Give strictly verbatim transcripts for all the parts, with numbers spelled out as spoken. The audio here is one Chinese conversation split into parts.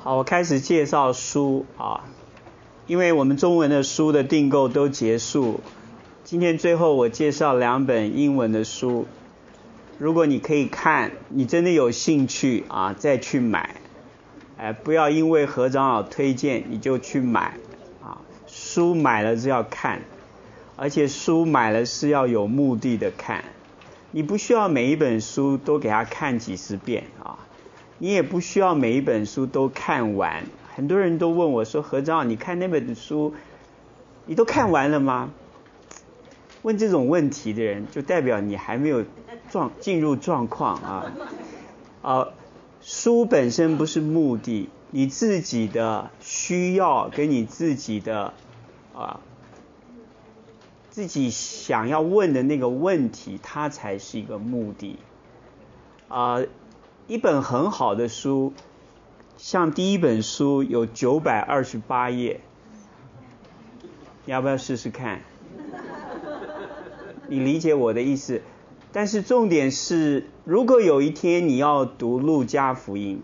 好，我开始介绍书啊，因为我们中文的书的订购都结束，今天最后我介绍两本英文的书，如果你可以看，你真的有兴趣啊，再去买，哎，不要因为何长老推荐你就去买啊，书买了是要看，而且书买了是要有目的的看，你不需要每一本书都给它看几十遍啊。你也不需要每一本书都看完，很多人都问我说，何长老你看那本书你都看完了吗？问这种问题的人就代表你还没有状进入状况啊。啊，书本身不是目的，你自己的需要跟你自己的啊自己想要问的那个问题，它才是一个目的啊。一本很好的书，像第一本书有九百二十八页，你要不要试试看？你理解我的意思？但是重点是，如果有一天你要读路加福音，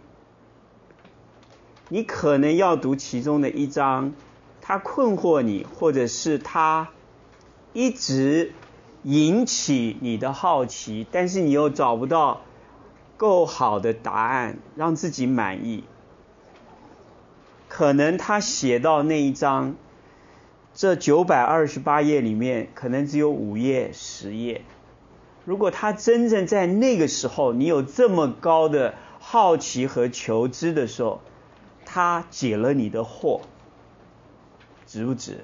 你可能要读其中的一章，它困惑你，或者是它一直引起你的好奇，但是你又找不到够好的答案让自己满意，可能他写到那一章，这九百二十八页里面可能只有五页十页，如果他真正在那个时候你有这么高的好奇和求知的时候，他解了你的惑，值不值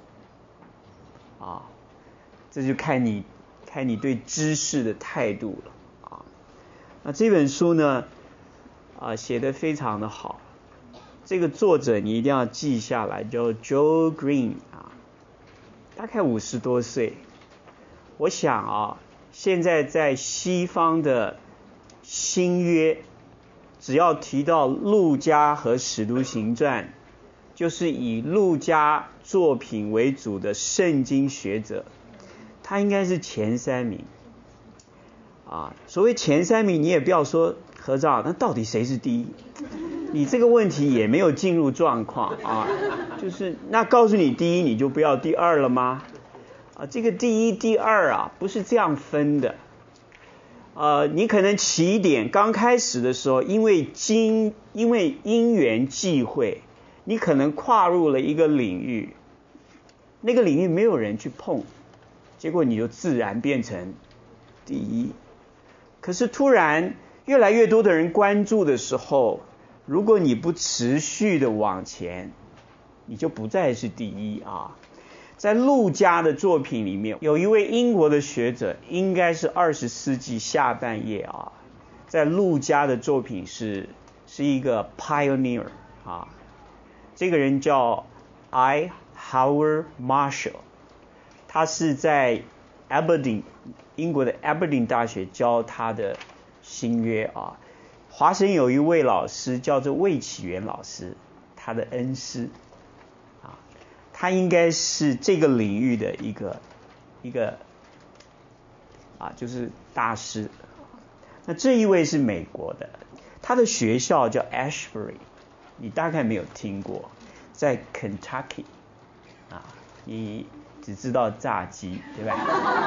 啊？这就看你看你对知识的态度了。那这本书呢，啊，写得非常的好。这个作者你一定要记下来，叫 Joe Green 啊，大概五十多岁。我想啊，现在在西方的新约，只要提到路加和使徒行传，就是以路加作品为主的圣经学者，他应该是前三名。啊，所谓前三名，你也不要说何长老，那到底谁是第一？你这个问题也没有进入状况啊，就是那告诉你第一，你就不要第二了吗？啊，这个第一、第二啊，不是这样分的。呃，你可能起点刚开始的时候，因为经因为因缘际会，你可能跨入了一个领域，那个领域没有人去碰，结果你就自然变成第一。可是突然越来越多的人关注的时候，如果你不持续的往前，你就不再是第一啊。在路加的作品里面，有一位英国的学者，应该是二十世纪下半叶啊，在路加的作品是是一个 pioneer 啊，这个人叫 I. Howard Marshall， 他是在 Aberdeen英国的 Aberdeen 大学教他的新约啊，华神有一位老师叫做魏启元老师，他的恩师啊，他应该是这个领域的一个一个啊，就是大师。那这一位是美国的，他的学校叫 Ashbury， 你大概没有听过，在 Kentucky 啊，你只知道炸鸡，对吧？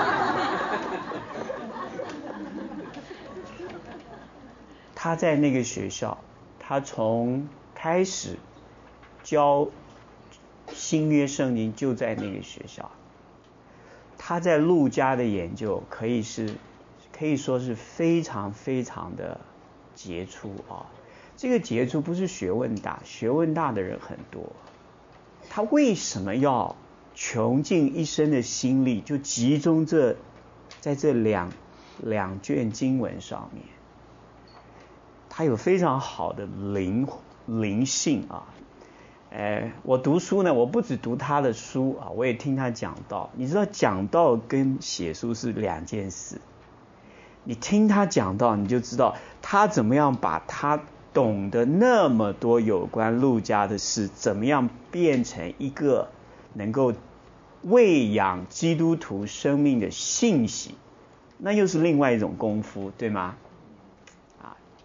他在那个学校，他从开始教新约圣经就在那个学校。他在路加的研究可以是可以说是非常非常的杰出啊。这个杰出不是学问大，学问大的人很多。他为什么要穷尽一生的心力就集中这在这两两卷经文上面？他有非常好的灵灵性啊！呃，我读书呢，我不只读他的书啊，我也听他讲道。你知道讲道跟写书是两件事。你听他讲道，你就知道他怎么样把他懂得那么多有关路加的事，怎么样变成一个能够喂养基督徒生命的信息，那又是另外一种功夫，对吗？啊，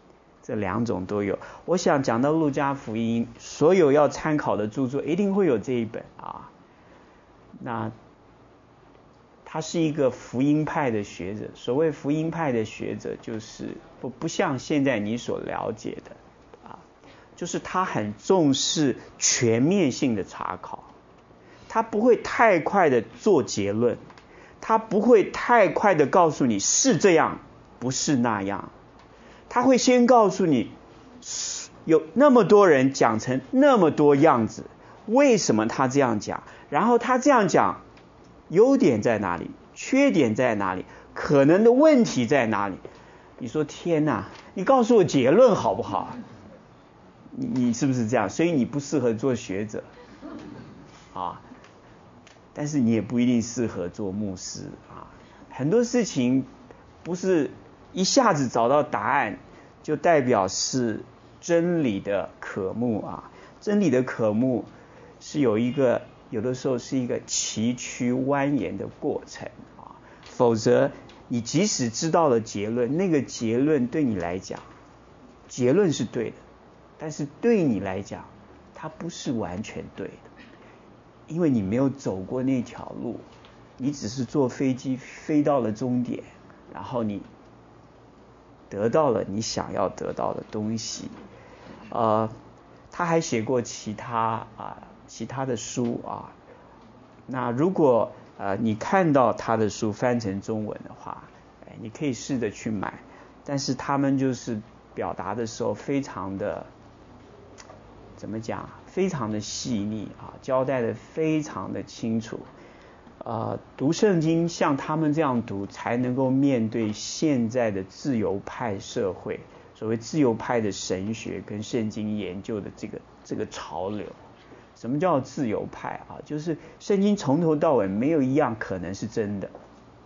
这两种都有。我想讲到路加福音，所有要参考的著作一定会有这一本啊。那他是一个福音派的学者，所谓福音派的学者，就是不不像现在你所了解的啊，就是他很重视全面性的查考，他不会太快的做结论，他不会太快的告诉你是这样，不是那样，他会先告诉你有那么多人讲成那么多样子，为什么他这样讲，然后他这样讲优点在哪里，缺点在哪里，可能的问题在哪里。你说天哪，你告诉我结论好不好？你你是不是这样？所以你不适合做学者啊，但是你也不一定适合做牧师啊。很多事情不是一下子找到答案就代表是真理的渴慕啊。真理的渴慕是有一个有的时候是一个崎岖蜿蜒的过程啊，否则你即使知道了结论，那个结论对你来讲，结论是对的，但是对你来讲，它不是完全对的，因为你没有走过那条路，你只是坐飞机飞到了终点，然后你得到了你想要得到的东西。呃，他还写过其他啊。其他的书啊，那如果呃你看到他的书翻成中文的话，哎，你可以试着去买，但是他们就是表达的时候非常的怎么讲，非常的细腻啊，交代的非常的清楚。呃，读圣经像他们这样读，才能够面对现在的自由派社会，所谓自由派的神学跟圣经研究的这个这个潮流。什么叫自由派啊？就是圣经从头到尾没有一样可能是真的。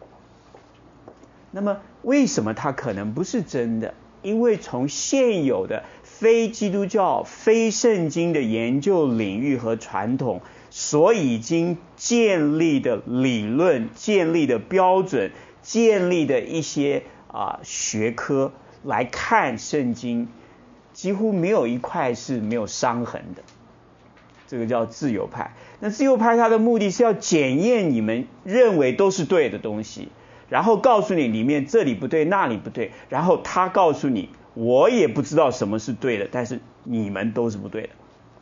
那么为什么它可能不是真的？因为从现有的非基督教、非圣经的研究领域和传统所已经建立的理论、建立的标准、建立的一些啊学科来看圣经，几乎没有一块是没有伤痕的。这个叫自由派。那自由派它的目的是要检验你们认为都是对的东西，然后告诉你里面这里不对那里不对，然后他告诉你我也不知道什么是对的，但是你们都是不对的。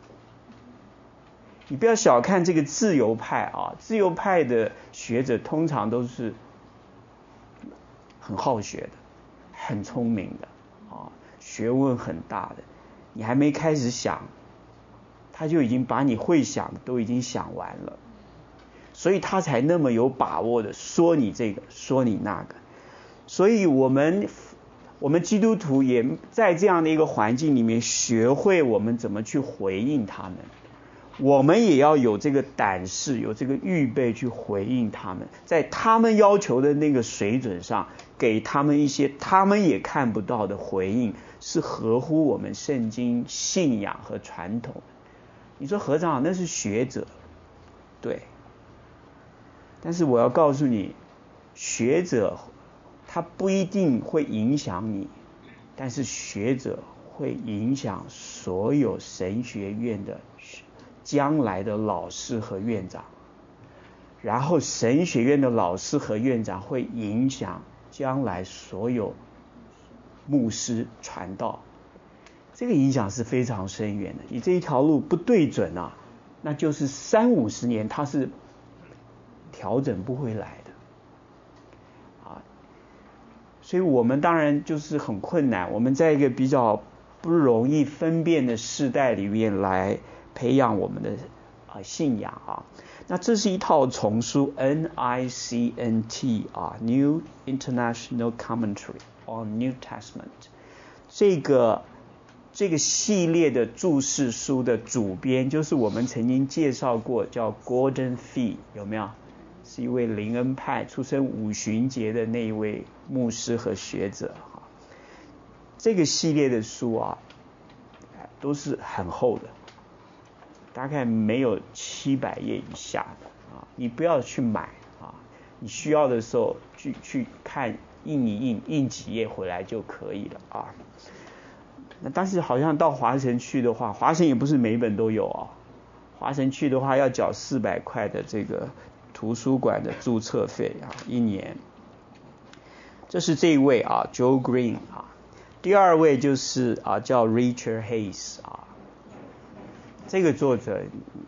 你不要小看这个自由派啊，自由派的学者通常都是很好学的，很聪明的啊，学问很大的，你还没开始想他就已经把你会想的都已经想完了，所以他才那么有把握的说你这个说你那个。所以我们我们基督徒也在这样的一个环境里面学会我们怎么去回应他们，我们也要有这个胆识，有这个预备去回应他们，在他们要求的那个水准上给他们一些他们也看不到的回应，是合乎我们圣经信仰和传统。你说何长那是学者，对，但是我要告诉你，学者他不一定会影响你，但是学者会影响所有神学院的将来的老师和院长，然后神学院的老师和院长会影响将来所有牧师传道，这个影响是非常深远的。你这一条路不对准啊，那就是三五十年它是调整不回来的啊。所以我们当然就是很困难，我们在一个比较不容易分辨的世代里面来培养我们的啊信仰啊。那这是一套丛书 N I C N T 啊 New International Commentary on New Testament， 这个这个系列的注释书的主编就是我们曾经介绍过叫 Gordon Fee， 有没有？是一位灵恩派出身五旬节的那一位牧师和学者啊。这个系列的书啊都是很厚的，大概没有七百页以下的啊，你不要去买啊，你需要的时候去去看印一印，印几页回来就可以了啊。 那但是好像到华神去的话，华神也不是每一本都有啊。华神去的话要缴四百块的这个图书馆的注册费啊，一年。这是这一位啊 ，Joe Green 啊。第二位就是啊，叫 Richard Hays 啊。这个作者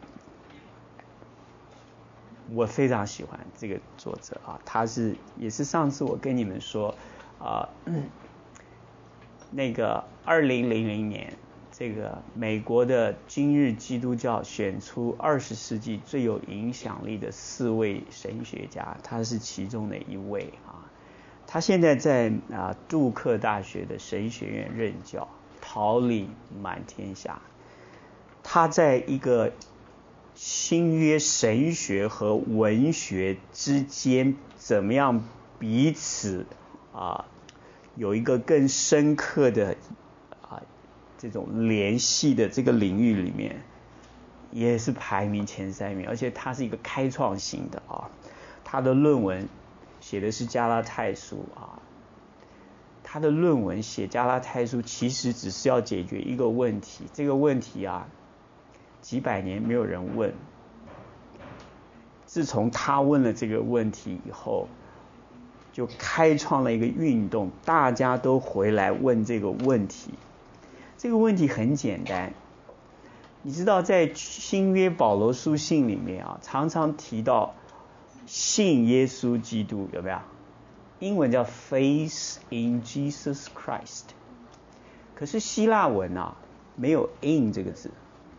我非常喜欢这个作者啊，他是也是上次我跟你们说啊。那个二零零零年，这个美国的今日基督教选出二十世纪最有影响力的四位神学家，他是其中的一位啊。他现在在啊杜克大学的神学院任教，桃李满天下。他在一个新约神学和文学之间怎么样彼此啊有一个更深刻的啊这种联系的这个领域里面，也是排名前三名，而且他是一个开创性的啊。他的论文写的是加拉太书啊，他的论文写加拉太书其实只是要解决一个问题，这个问题啊几百年没有人问，自从他问了这个问题以后，就开创了一个运动，大家都回来问这个问题。这个问题很简单，你知道在新约保罗书信里面啊，常常提到信耶稣基督，有没有？英文叫 faith in Jesus Christ， 可是希腊文啊没有 in 这个字，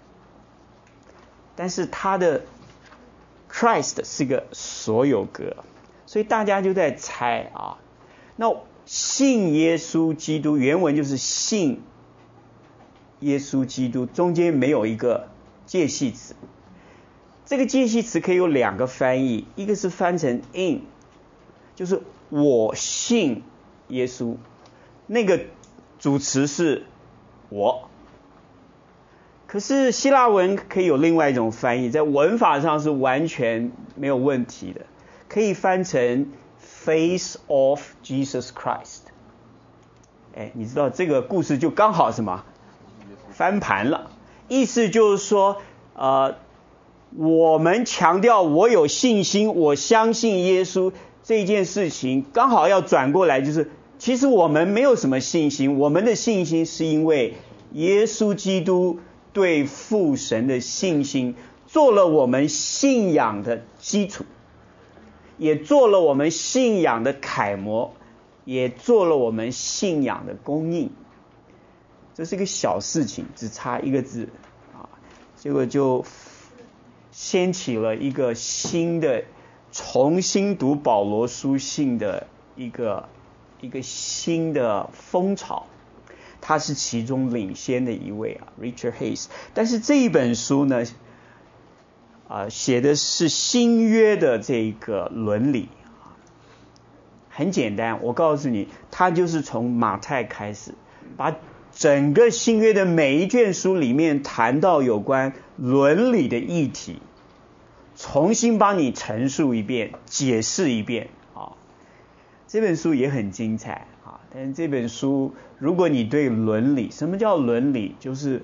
但是它的 Christ 是个所有格，所以大家就在猜啊，那信耶稣基督原文就是信耶稣基督，中间没有一个介系词。这个介系词可以有两个翻译，一个是翻成 in， 就是我信耶稣，那个主词是我。可是希腊文可以有另外一种翻译，在文法上是完全没有问题的，可以翻成 Face of Jesus Christ。哎，你知道这个故事就刚好什么翻盘了，意思就是说，呃，我们强调我有信心，我相信耶稣这件事情，刚好要转过来，就是其实我们没有什么信心，我们的信心是因为耶稣基督对父神的信心做了我们信仰的基础，也做了我们信仰的楷模，也做了我们信仰的供应。这是个小事情，只差一个字啊，结果就掀起了一个新的重新读保罗书信的一个一个新的风潮。他是其中领先的一位啊 Richard Hays。 但是这一本书呢啊、呃、写的是新约的这个伦理，很简单，我告诉你，他就是从马太开始，把整个新约的每一卷书里面谈到有关伦理的议题，重新帮你陈述一遍，解释一遍啊。这本书也很精彩啊，但是这本书如果你对伦理，什么叫伦理？就是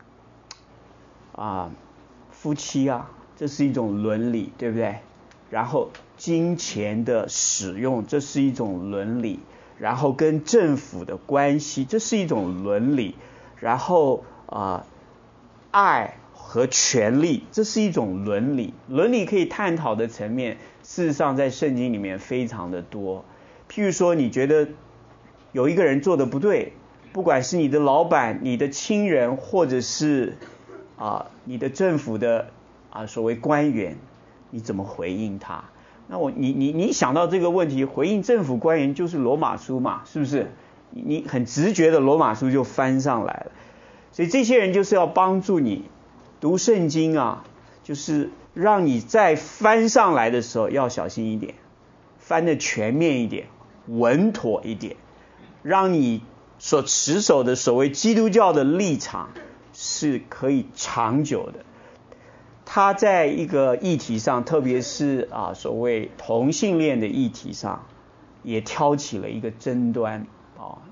啊，夫妻啊，这是一种伦理，对不对？然后金钱的使用，这是一种伦理。然后跟政府的关系，这是一种伦理。然后啊、呃，爱和权利，这是一种伦理。伦理可以探讨的层面，事实上在圣经里面非常的多。譬如说，你觉得有一个人做的不对，不管是你的老板、你的亲人，或者是啊、呃、你的政府的啊、呃、所谓官员，你怎么回应他？那我你你你想到这个问题，回应政府官员就是罗马书嘛，是不是？你很直觉的罗马书就翻上来了。所以这些人就是要帮助你读圣经啊，就是让你在翻上来的时候要小心一点，翻得全面一点，稳妥一点，让你所持守的所谓基督教的立场是可以长久的。他在一个议题上，特别是啊所谓同性恋的议题上，也挑起了一个争端啊。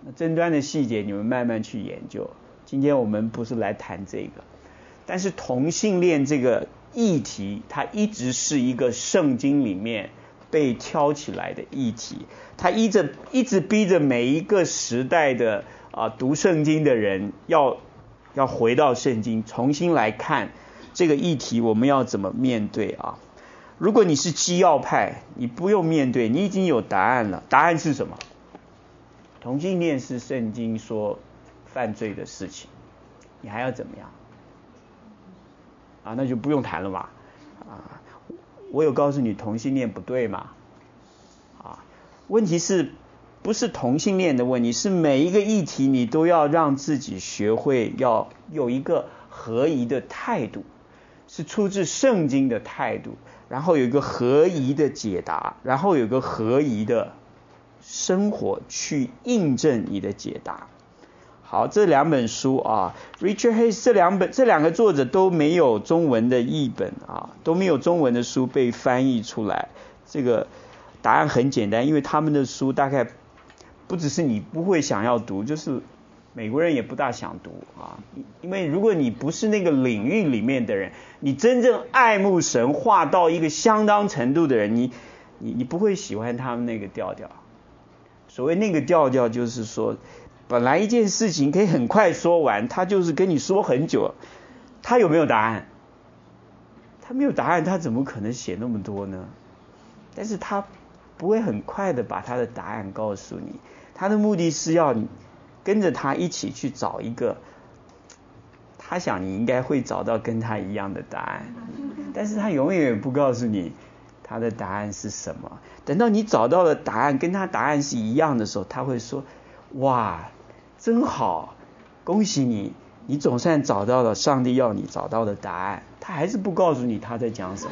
争端的细节你们慢慢去研究。今天我们不是来谈这个，但是同性恋这个议题，它一直是一个圣经里面被挑起来的议题，它一直一直逼着每一个时代的啊读圣经的人要要回到圣经，重新来看这个议题，我们要怎么面对啊？如果你是基要派，你不用面对，你已经有答案了。答案是什么？同性恋是圣经说犯罪的事情，你还要怎么样？啊，那就不用谈了嘛。啊，我有告诉你同性恋不对嘛？啊，问题是不是同性恋的问题？是每一个议题你都要让自己学会要有一个合宜的态度，是出自圣经的态度，然后有一个合宜的解答，然后有一个合宜的生活去印证你的解答。好，这两本书啊 Richard Hayes 这两本这两个作者都没有中文的译本啊，都没有中文的书被翻译出来。这个答案很简单，因为他们的书大概不只是你不会想要读，就是美国人也不大想读啊。因为如果你不是那个领域里面的人，你真正爱慕神话到一个相当程度的人，你你你不会喜欢他们那个调调。所谓那个调调就是说，本来一件事情可以很快说完，他就是跟你说很久，他有没有答案？他没有答案，他怎么可能写那么多呢？但是他不会很快的把他的答案告诉你，他的目的是要你跟着他一起去找一个他想你应该会找到跟他一样的答案，但是他永远也不告诉你他的答案是什么。等到你找到了答案跟他答案是一样的时候，他会说，哇，真好，恭喜你，你总算找到了上帝要你找到的答案。他还是不告诉你他在讲什么。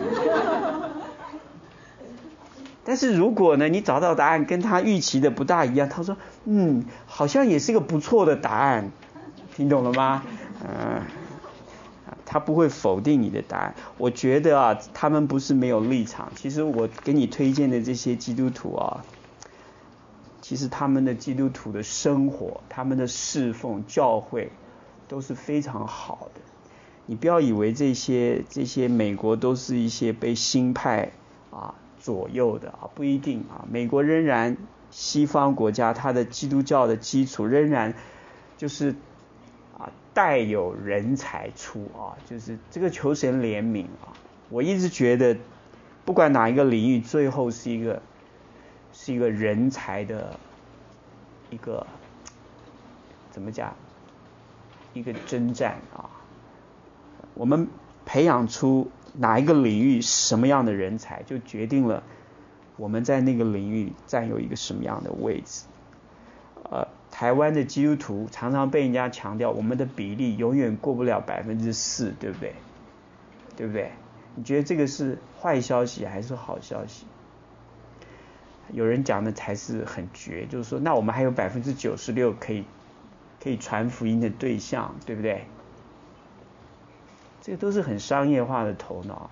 但是如果呢，你找到答案跟他预期的不大一样，他说，嗯，好像也是个不错的答案，听懂了吗？嗯，他不会否定你的答案。我觉得啊，他们不是没有立场。其实我给你推荐的这些基督徒啊，其实他们的基督徒的生活，他们的侍奉教会都是非常好的。你不要以为这些这些美国都是一些被新派啊左右的啊，不一定啊。美国仍然西方国家，它的基督教的基础仍然就是啊带有人才出啊，就是这个求神怜悯啊。我一直觉得，不管哪一个领域，最后是一个是一个人才的一个怎么讲，一个征战啊。我们培养出哪一个领域什么样的人才，就决定了我们在那个领域占有一个什么样的位置。呃，台湾的基督徒常常被人家强调，我们的比例永远过不了百分之四，对不对？对不对？你觉得这个是坏消息还是好消息？有人讲的才是很绝，就是说，那我们还有百分之九十六可以可以传福音的对象，对不对？这个都是很商业化的头脑。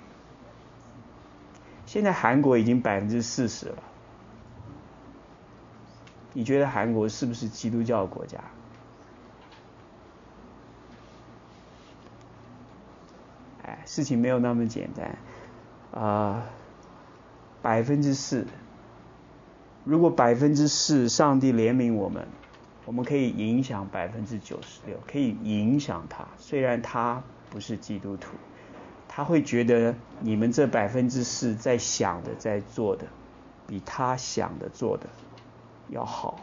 现在韩国已经百分之四十了，你觉得韩国是不是基督教国家？哎，事情没有那么简单啊，百分之四。如果百分之四，上帝怜悯我们，我们可以影响百分之九十六，可以影响他。虽然他不是基督徒，他会觉得你们这百分之四在想的、在做的，比他想的、做的要好。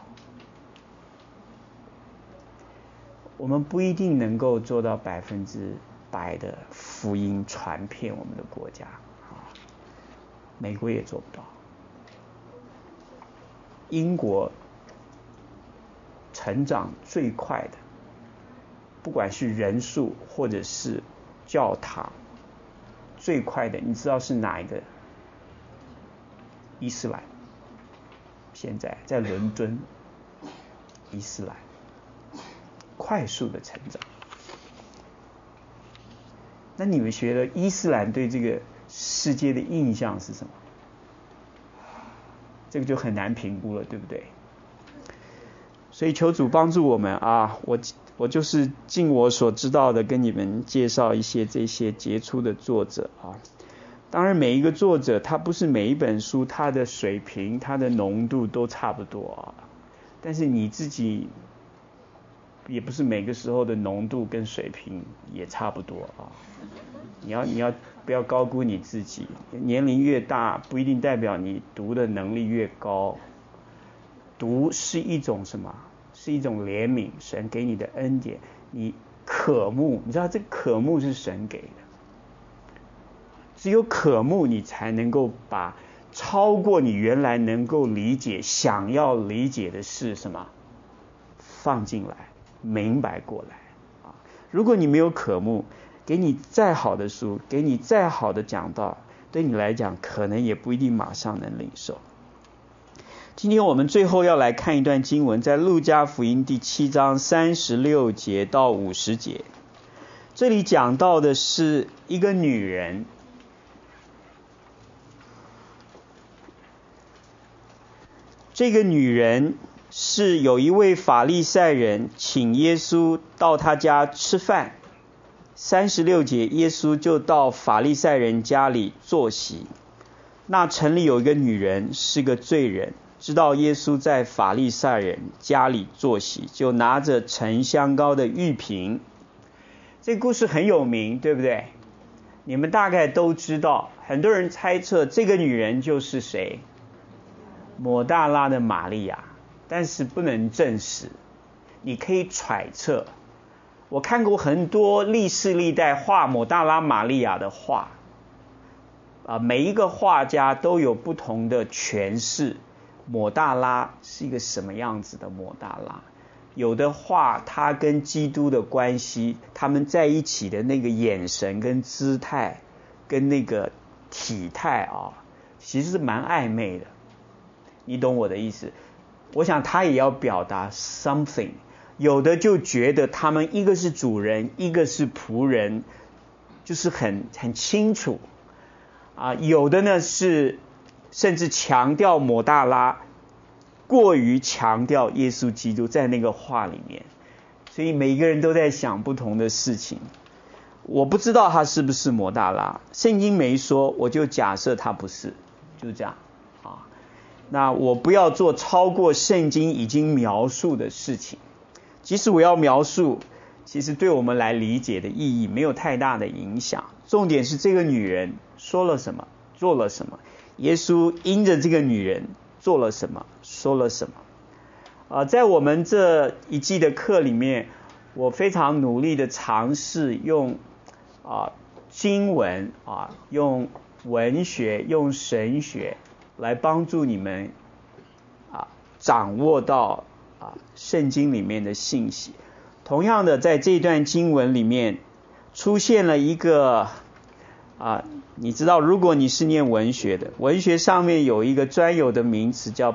我们不一定能够做到百分之百的福音传遍我们的国家啊，美国也做不到。英国成长最快的，不管是人数或者是教堂，最快的，你知道是哪一个？伊斯兰。现在在伦敦，伊斯兰快速的成长。那你们觉得伊斯兰对这个世界的印象是什么？这个就很难评估了，对不对？ 所以求主帮助我们啊，我我就是尽我所知道的跟你们介绍一些这些杰出的作者啊。当然每一个作者他不是每一本书他的水平他的浓度都差不多啊，但是你自己也不是每个时候的浓度跟水平也差不多啊。你要你要不要高估你自己，年龄越大不一定代表你读的能力越高。读是一种什么？是一种怜悯，神给你的恩典。你渴慕，你知道这渴慕是神给的，只有渴慕你才能够把超过你原来能够理解想要理解的事什么放进来明白过来啊！如果你没有渴慕，给你再好的书，给你再好的讲道，对你来讲可能也不一定马上能领受。今天我们最后要来看一段经文，在路加福音第七章三十六节到五十节。这里讲到的是一个女人，这个女人是有一位法利赛人请耶稣到他家吃饭。三十六节，耶稣就到法利赛人家里坐席。那城里有一个女人是个罪人，知道耶稣在法利赛人家里坐席，就拿着沉香膏的玉瓶。这个故事很有名，对不对？你们大概都知道，很多人猜测这个女人就是谁？抹大拉的玛利亚，但是不能证实，你可以揣测。我看过很多历世历代画抹大拉玛利亚的画，啊，每一个画家都有不同的诠释。抹大拉是一个什么样子的抹大拉？有的画他跟基督的关系，他们在一起的那个眼神跟姿态，跟那个体态啊，其实是蛮暧昧的。你懂我的意思？我想他也要表达 something。有的就觉得他们一个是主人，一个是仆人，就是很很清楚啊。有的呢是甚至强调抹大拉，过于强调耶稣基督在那个画里面，所以每一个人都在想不同的事情。我不知道他是不是抹大拉，圣经没说，我就假设他不是，就这样啊。那我不要做超过圣经已经描述的事情。即使我要描述，其实对我们来理解的意义没有太大的影响。重点是这个女人说了什么，做了什么。耶稣因着这个女人做了什么，说了什么。呃，在我们这一季的课里面，我非常努力的尝试用啊、呃、经文啊、呃、用文学、用神学来帮助你们啊、呃、掌握到啊，圣经里面的信息。同样的，在这段经文里面出现了一个啊，你知道，如果你是念文学的，文学上面有一个专有的名词叫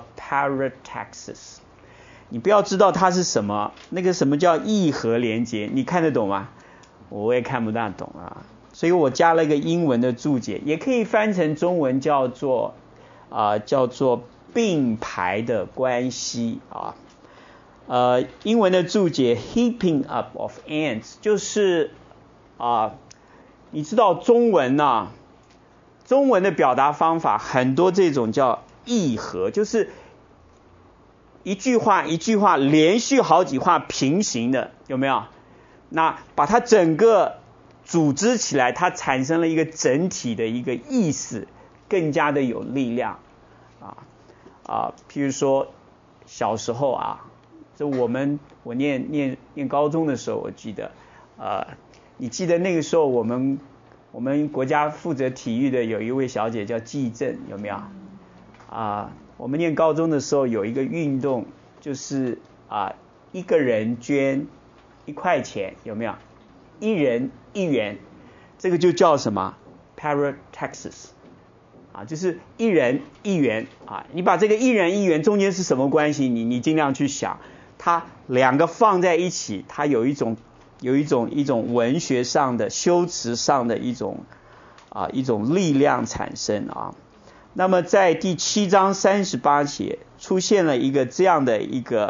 paradoxes。你不要知道它是什么，那个什么叫义和连结，你看得懂吗？我也看不大懂啊，所以我加了一个英文的注解，也可以翻成中文叫做啊，叫做并排的关系啊。呃，英文的注解 heaping up of ants 就是啊、呃，你知道中文啊，中文的表达方法很多这种叫义和，就是一句话一句话连续好几话平行的，有没有？那把它整个组织起来，它产生了一个整体的一个意思，更加的有力量啊啊，譬如说小时候啊。就我们我念念念高中的时候，我记得，呃，你记得那个时候我们我们国家负责体育的有一位小姐叫季正，有没有？啊、呃，我们念高中的时候有一个运动，就是啊、呃、一个人捐一块钱，有没有？一人一元，这个就叫什么 paradoxes 啊，就是一人一元啊。你把这个一人一元中间是什么关系？你你尽量去想。它两个放在一起，它有一种有一种一种文学上的修辞上的一种啊一种力量产生啊。那么在第七章三十八节出现了一个这样的一个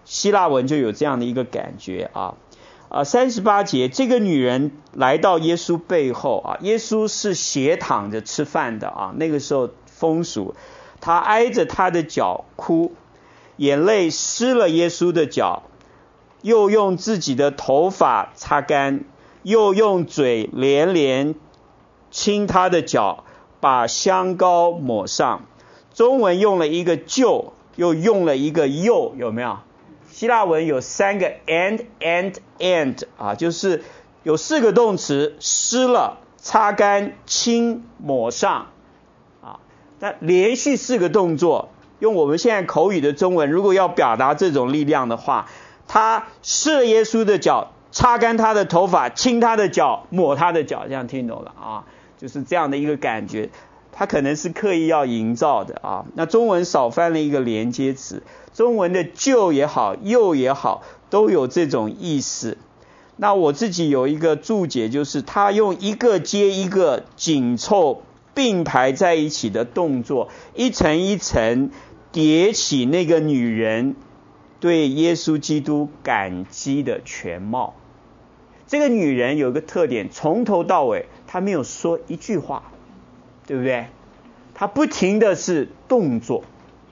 希腊文就有这样的一个感觉啊。啊，三十八节，这个女人来到耶稣背后啊，耶稣是斜躺着吃饭的啊，那个时候风俗，她挨着他的脚哭，眼泪湿了耶稣的脚，又用自己的头发擦干，又用嘴连连亲他的脚，把香膏抹上。中文用了一个就，又用了一个又，有没有？希腊文有三个 and and and 啊，就是有四个动词，湿了、擦干、亲、抹上啊。那连续四个动作，用我们现在口语的中文，如果要表达这种力量的话，他湿了耶稣的脚，擦干他的头发，亲他的脚，抹他的脚，这样听懂了啊？就是这样的一个感觉。他可能是刻意要营造的啊。那中文少翻了一个连接词，中文的就也好，又也好，都有这种意思。那我自己有一个注解，就是他用一个接一个紧凑并排在一起的动作，一层一层叠起那个女人对耶稣基督感激的全貌。这个女人有个特点，从头到尾她没有说一句话，对不对？他不停的是动作，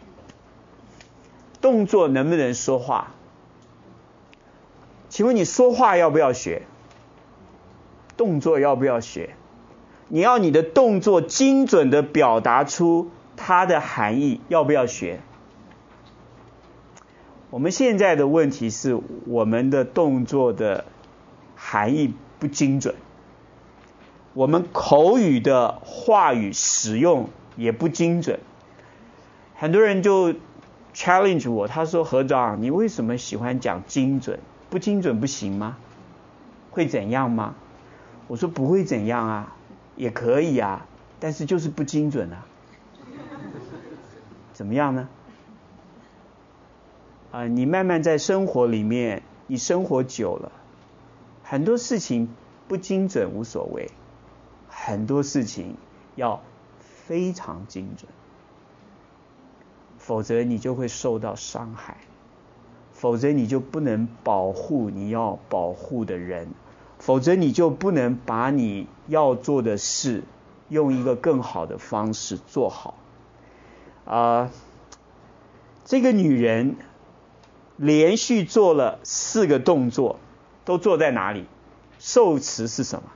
动作能不能说话？请问你说话要不要学？动作要不要学？你要你的动作精准的表达出它的含义，要不要学？我们现在的问题是，我们的动作的含义不精准。我们口语的话语使用也不精准，很多人就 challenge 我，他说何长，你为什么喜欢讲精准？不精准不行吗？会怎样吗？我说不会怎样啊，也可以啊，但是就是不精准啊。怎么样呢？啊、呃，你慢慢在生活里面，你生活久了，很多事情不精准无所谓。很多事情要非常精准，否则你就会受到伤害，否则你就不能保护你要保护的人，否则你就不能把你要做的事用一个更好的方式做好。啊、呃，这个女人连续做了四个动作，都做在哪里？受词是什么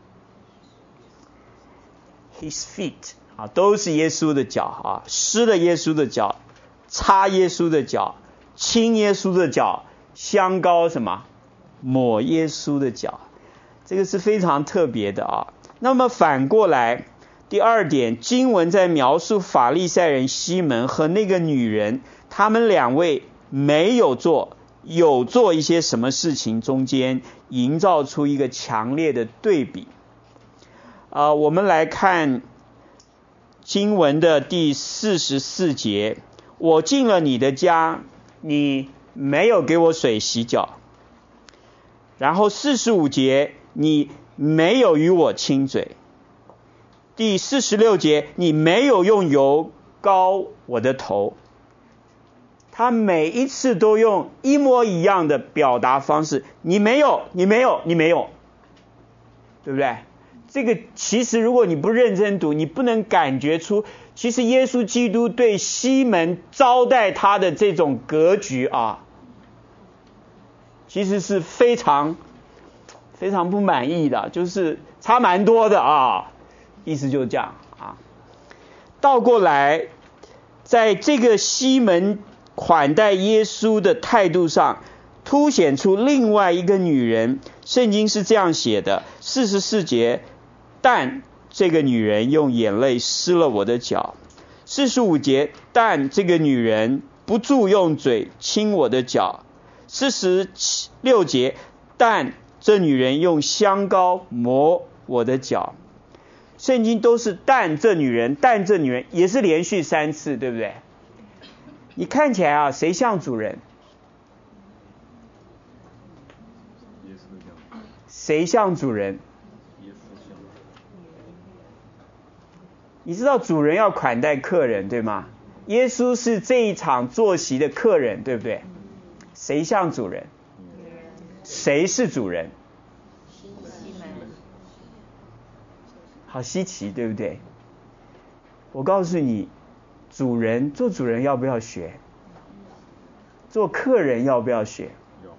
？His feet 啊，都是耶稣的脚啊，湿了耶稣的脚，擦耶稣的脚，亲耶稣的脚，香膏什么？抹耶稣的脚，这个是非常特别的啊。那么反过来，第二点，经文在描述法利赛人西门和那个女人，他们两位没有做，有做一些什么事情，中间营造出一个强烈的对比。啊、呃，我们来看经文的第四十四节，我进了你的家，你没有给我水洗脚。然后四十五节，你没有与我亲嘴。第四十六节，你没有用油膏我的头。他每一次都用一模一样的表达方式，你没有，你没有，你没有，对不对？这个其实如果你不认真读，你不能感觉出其实耶稣基督对西门招待他的这种格局啊，其实是非常非常不满意的，就是差蛮多的啊，意思就是这样啊。倒过来，在这个西门款待耶稣的态度上，凸显出另外一个女人。圣经是这样写的，四十四节，但这个女人用眼泪湿了我的脚。四十五节，但这个女人不住用嘴亲我的脚。四十六节，但这女人用香膏抹我的脚。圣经都是但这女人，但这女人，也是连续三次，对不对？你看起来啊，谁像主人？谁像主人？你知道主人要款待客人，对吗？耶稣是这一场坐席的客人，对不对？ 谁像主人？谁是主人？好稀奇，对不对？我告诉你，主人做主人要不要学？做客人要不要学？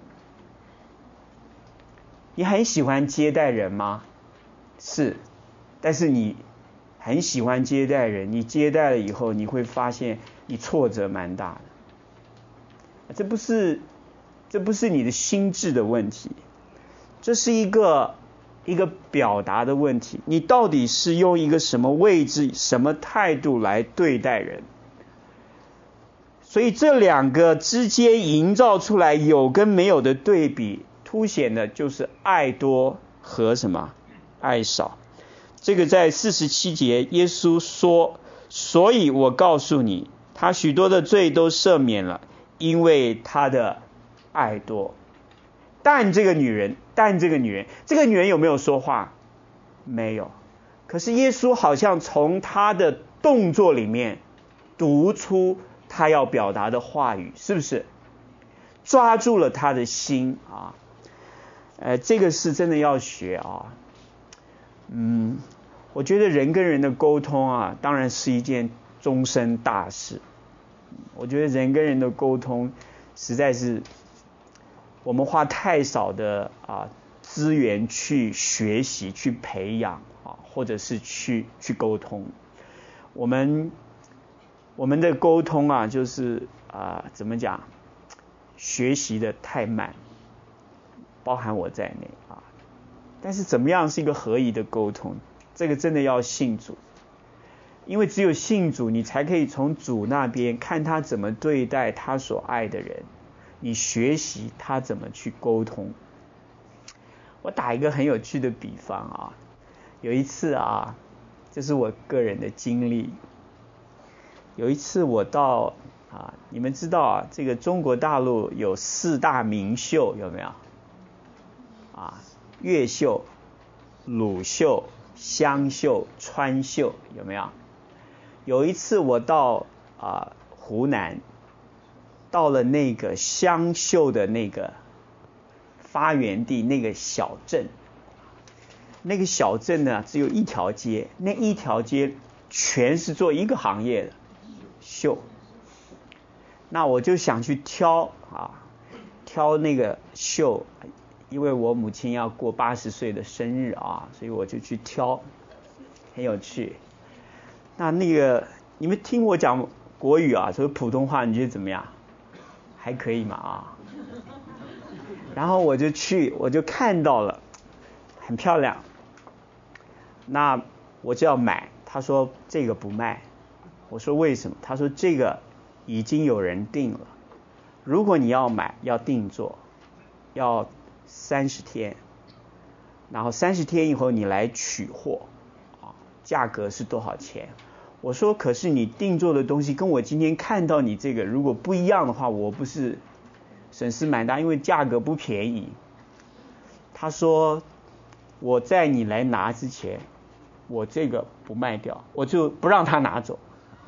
你很喜欢接待人吗？是，但是你很喜欢接待人，你接待了以后，你会发现你挫折蛮大的。这不是，这不是你的心智的问题，这是一个一个表达的问题。你到底是用一个什么位置、什么态度来对待人？所以这两个之间营造出来有跟没有的对比，凸显的就是爱多和什么？爱少。这个在四十七节，耶稣说：“所以我告诉你，他许多的罪都赦免了，因为他的爱多。”但这个女人，但这个女人，这个女人有没有说话？没有。可是耶稣好像从她的动作里面读出他要表达的话语，是不是？抓住了他的心啊！呃，这个是真的要学啊。嗯，我觉得人跟人的沟通啊，当然是一件终身大事。我觉得人跟人的沟通，实在是我们花太少的啊资源去学习、去培养啊，或者是去去沟通。我们我们的沟通啊，就是啊怎么讲，学习的太慢，包含我在内啊。但是怎么样是一个合宜的沟通？这个真的要信主，因为只有信主，你才可以从主那边看他怎么对待他所爱的人，你学习他怎么去沟通。我打一个很有趣的比方啊，有一次啊，这是我个人的经历。有一次我到啊，你们知道啊，这个中国大陆有四大名秀，有没有？啊，越秀、鲁秀、湘秀、川秀，有没有？有一次我到啊湖南，到了那个湘秀的那个发源地，那个小镇。那个小镇呢，只有一条街，那一条街全是做一个行业的秀。那我就想去挑啊，挑那个秀。因为我母亲要过八十岁的生日啊，所以我就去挑，很有趣。那那个你们听我讲国语啊，说普通话，你觉得怎么样？还可以嘛啊？然后我就去，我就看到了，很漂亮。那我就要买，他说这个不卖。我说为什么？他说这个已经有人订了，如果你要买，要定做，要三十天，然后三十天以后你来取货，啊，价格是多少钱？我说可是你定做的东西跟我今天看到你这个如果不一样的话，我不是损失蛮大，因为价格不便宜。他说我在你来拿之前，我这个不卖掉，我就不让他拿走。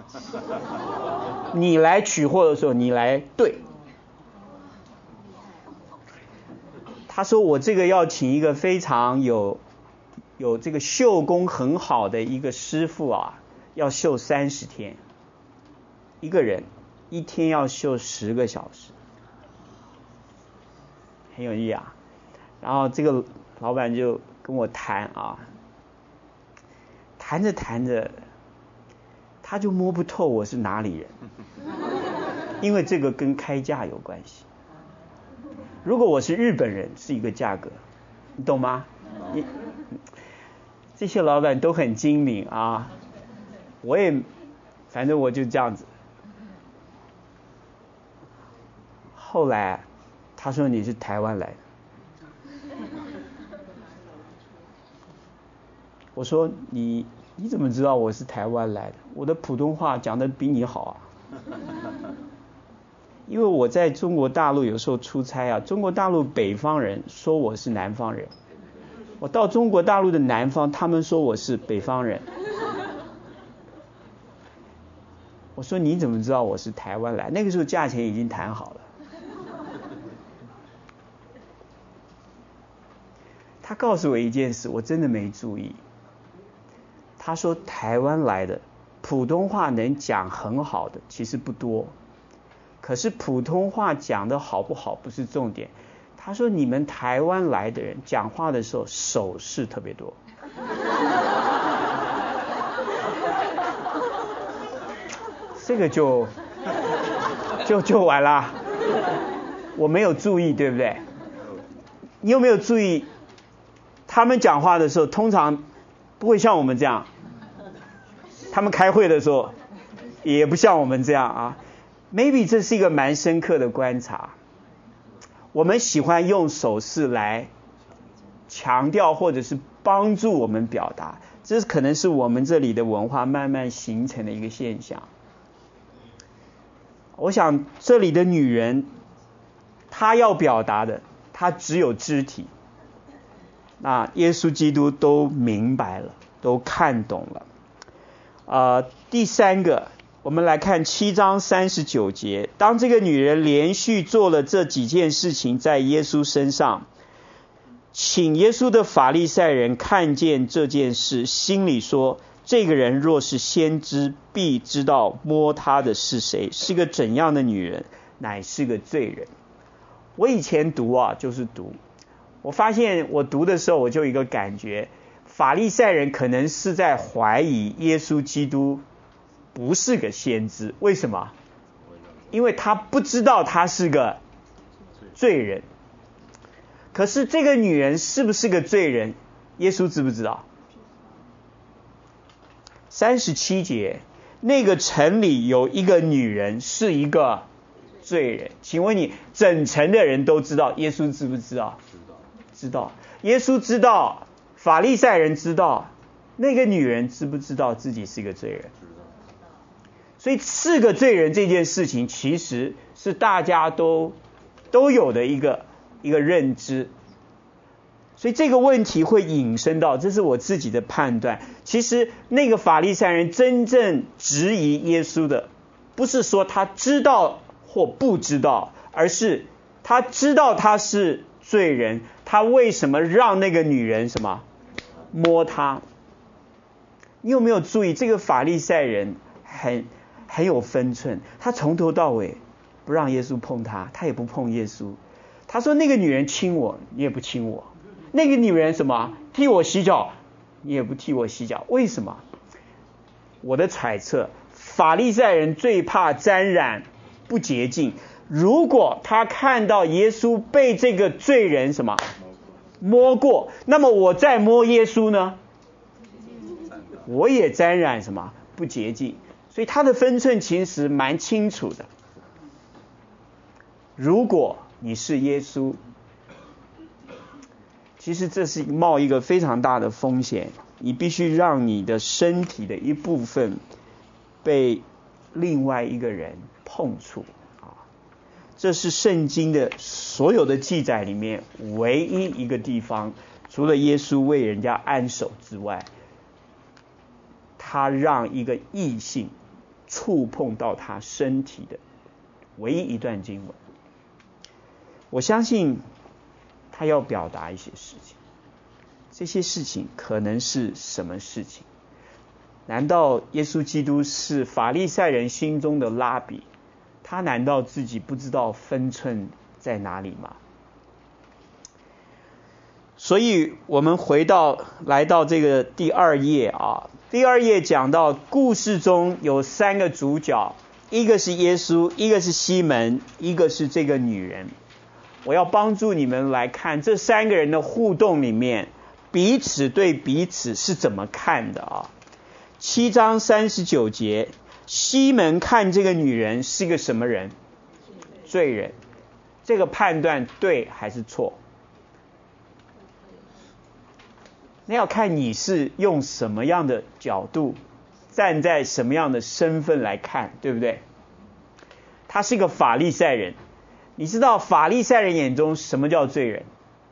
你来取货的时候，你来对。他说我这个要请一个非常有有这个绣工很好的一个师傅啊，要绣三十天，一个人一天要绣十个小时，很有意义啊。然后这个老板就跟我谈啊，谈着谈着，他就摸不透我是哪里人，因为这个跟开价有关系。如果我是日本人，是一个价格，你懂吗？你这些老板都很精明啊，我也反正我就这样子。后来他说你是台湾来的，我说你你怎么知道我是台湾来的？我的普通话讲得比你好啊。因为我在中国大陆有时候出差啊，中国大陆北方人说我是南方人，我到中国大陆的南方，他们说我是北方人。我说你怎么知道我是台湾来？那个时候价钱已经谈好了。 他告诉我一件事，我真的没注意。他说台湾来的普通话能讲很好的其实不多，可是普通话讲得好不好不是重点。他说你们台湾来的人讲话的时候手势特别多。这个就就就完了。我没有注意，对不对？你有没有注意他们讲话的时候通常不会像我们这样，他们开会的时候也不像我们这样啊。 maybe 这是一个蛮深刻的观察。我们喜欢用手势来强调或者是帮助我们表达，这可能是我们这里的文化慢慢形成的一个现象。我想这里的女人她要表达的她只有肢体，那耶稣基督都明白了，都看懂了。呃，第三个，我们来看七章三十九节，当这个女人连续做了这几件事情在耶稣身上，请耶稣的法利赛人看见这件事，心里说，这个人若是先知，必知道摸他的是谁，是个怎样的女人，乃是个罪人。我以前读啊，就是读，我发现我读的时候我就有一个感觉，法利赛人可能是在怀疑耶稣基督不是个先知。为什么？因为他不知道他是个罪人。可是这个女人是不是个罪人，耶稣知不知道？三十七节，那个城里有一个女人是一个罪人。请问你整城的人都知道，耶稣知不知道？知道。耶稣知道，法利赛人知道，那个女人知不知道自己是一个罪人？所以是个罪人这件事情其实是大家都都有的一个一个认知。所以这个问题会引申到，这是我自己的判断，其实那个法利赛人真正质疑耶稣的不是说他知道或不知道，而是他知道他是罪人，他为什么让那个女人什么摸他？你有没有注意这个法利赛人很很有分寸，他从头到尾不让耶稣碰他，他也不碰耶稣。他说那个女人亲我，你也不亲我。那个女人什么替我洗脚，你也不替我洗脚。为什么？我的揣测，法利赛人最怕沾染不洁净。如果他看到耶稣被这个罪人什么摸过，那么我再摸耶稣呢，我也沾染什么不洁净。所以他的分寸其实蛮清楚的。如果你是耶稣，其实这是冒一个非常大的风险，你必须让你的身体的一部分被另外一个人碰触啊！这是圣经的所有的记载里面唯一一个地方，除了耶稣为人家按手之外，他让一个异性触碰到他身体的唯一一段经文。我相信他要表达一些事情，这些事情可能是什么事情？难道耶稣基督是法利赛人心中的拉比？他难道自己不知道分寸在哪里吗？所以我们回到来到这个第二页啊，第二页讲到故事中有三个主角，一个是耶稣，一个是西门，一个是这个女人。我要帮助你们来看这三个人的互动里面，彼此对彼此是怎么看的啊？七章三十九节，西门看这个女人是个什么人？罪人。这个判断对还是错？那要看你是用什么样的角度，站在什么样的身份来看，对不对？他是个法利赛人。你知道法利赛人眼中什么叫罪人？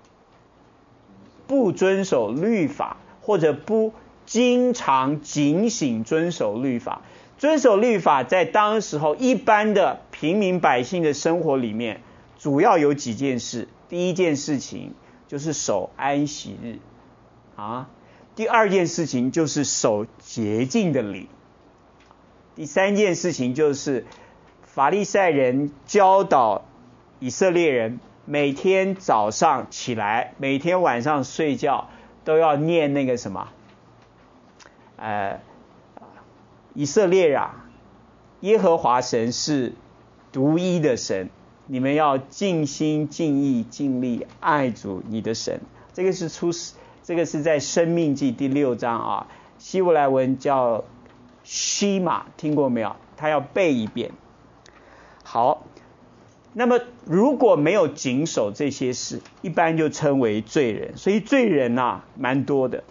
不遵守律法，或者不经常警醒遵守律法。遵守律法在当时候一般的平民百姓的生活里面，主要有几件事。第一件事情就是守安息日啊。第二件事情就是守洁净的礼。第三件事情就是法利赛人教导以色列人，每天早上起来，每天晚上睡觉都要念那个什么，呃，以色列啊，耶和华神是独一的神，你们要尽心尽意尽力爱主你的神。这个是出这个是在申命记第六章啊，希伯来文叫西马，听过没有？他要背一遍。好，那么如果没有谨守这些事，一般就称为罪人。所以罪人啊蛮多的，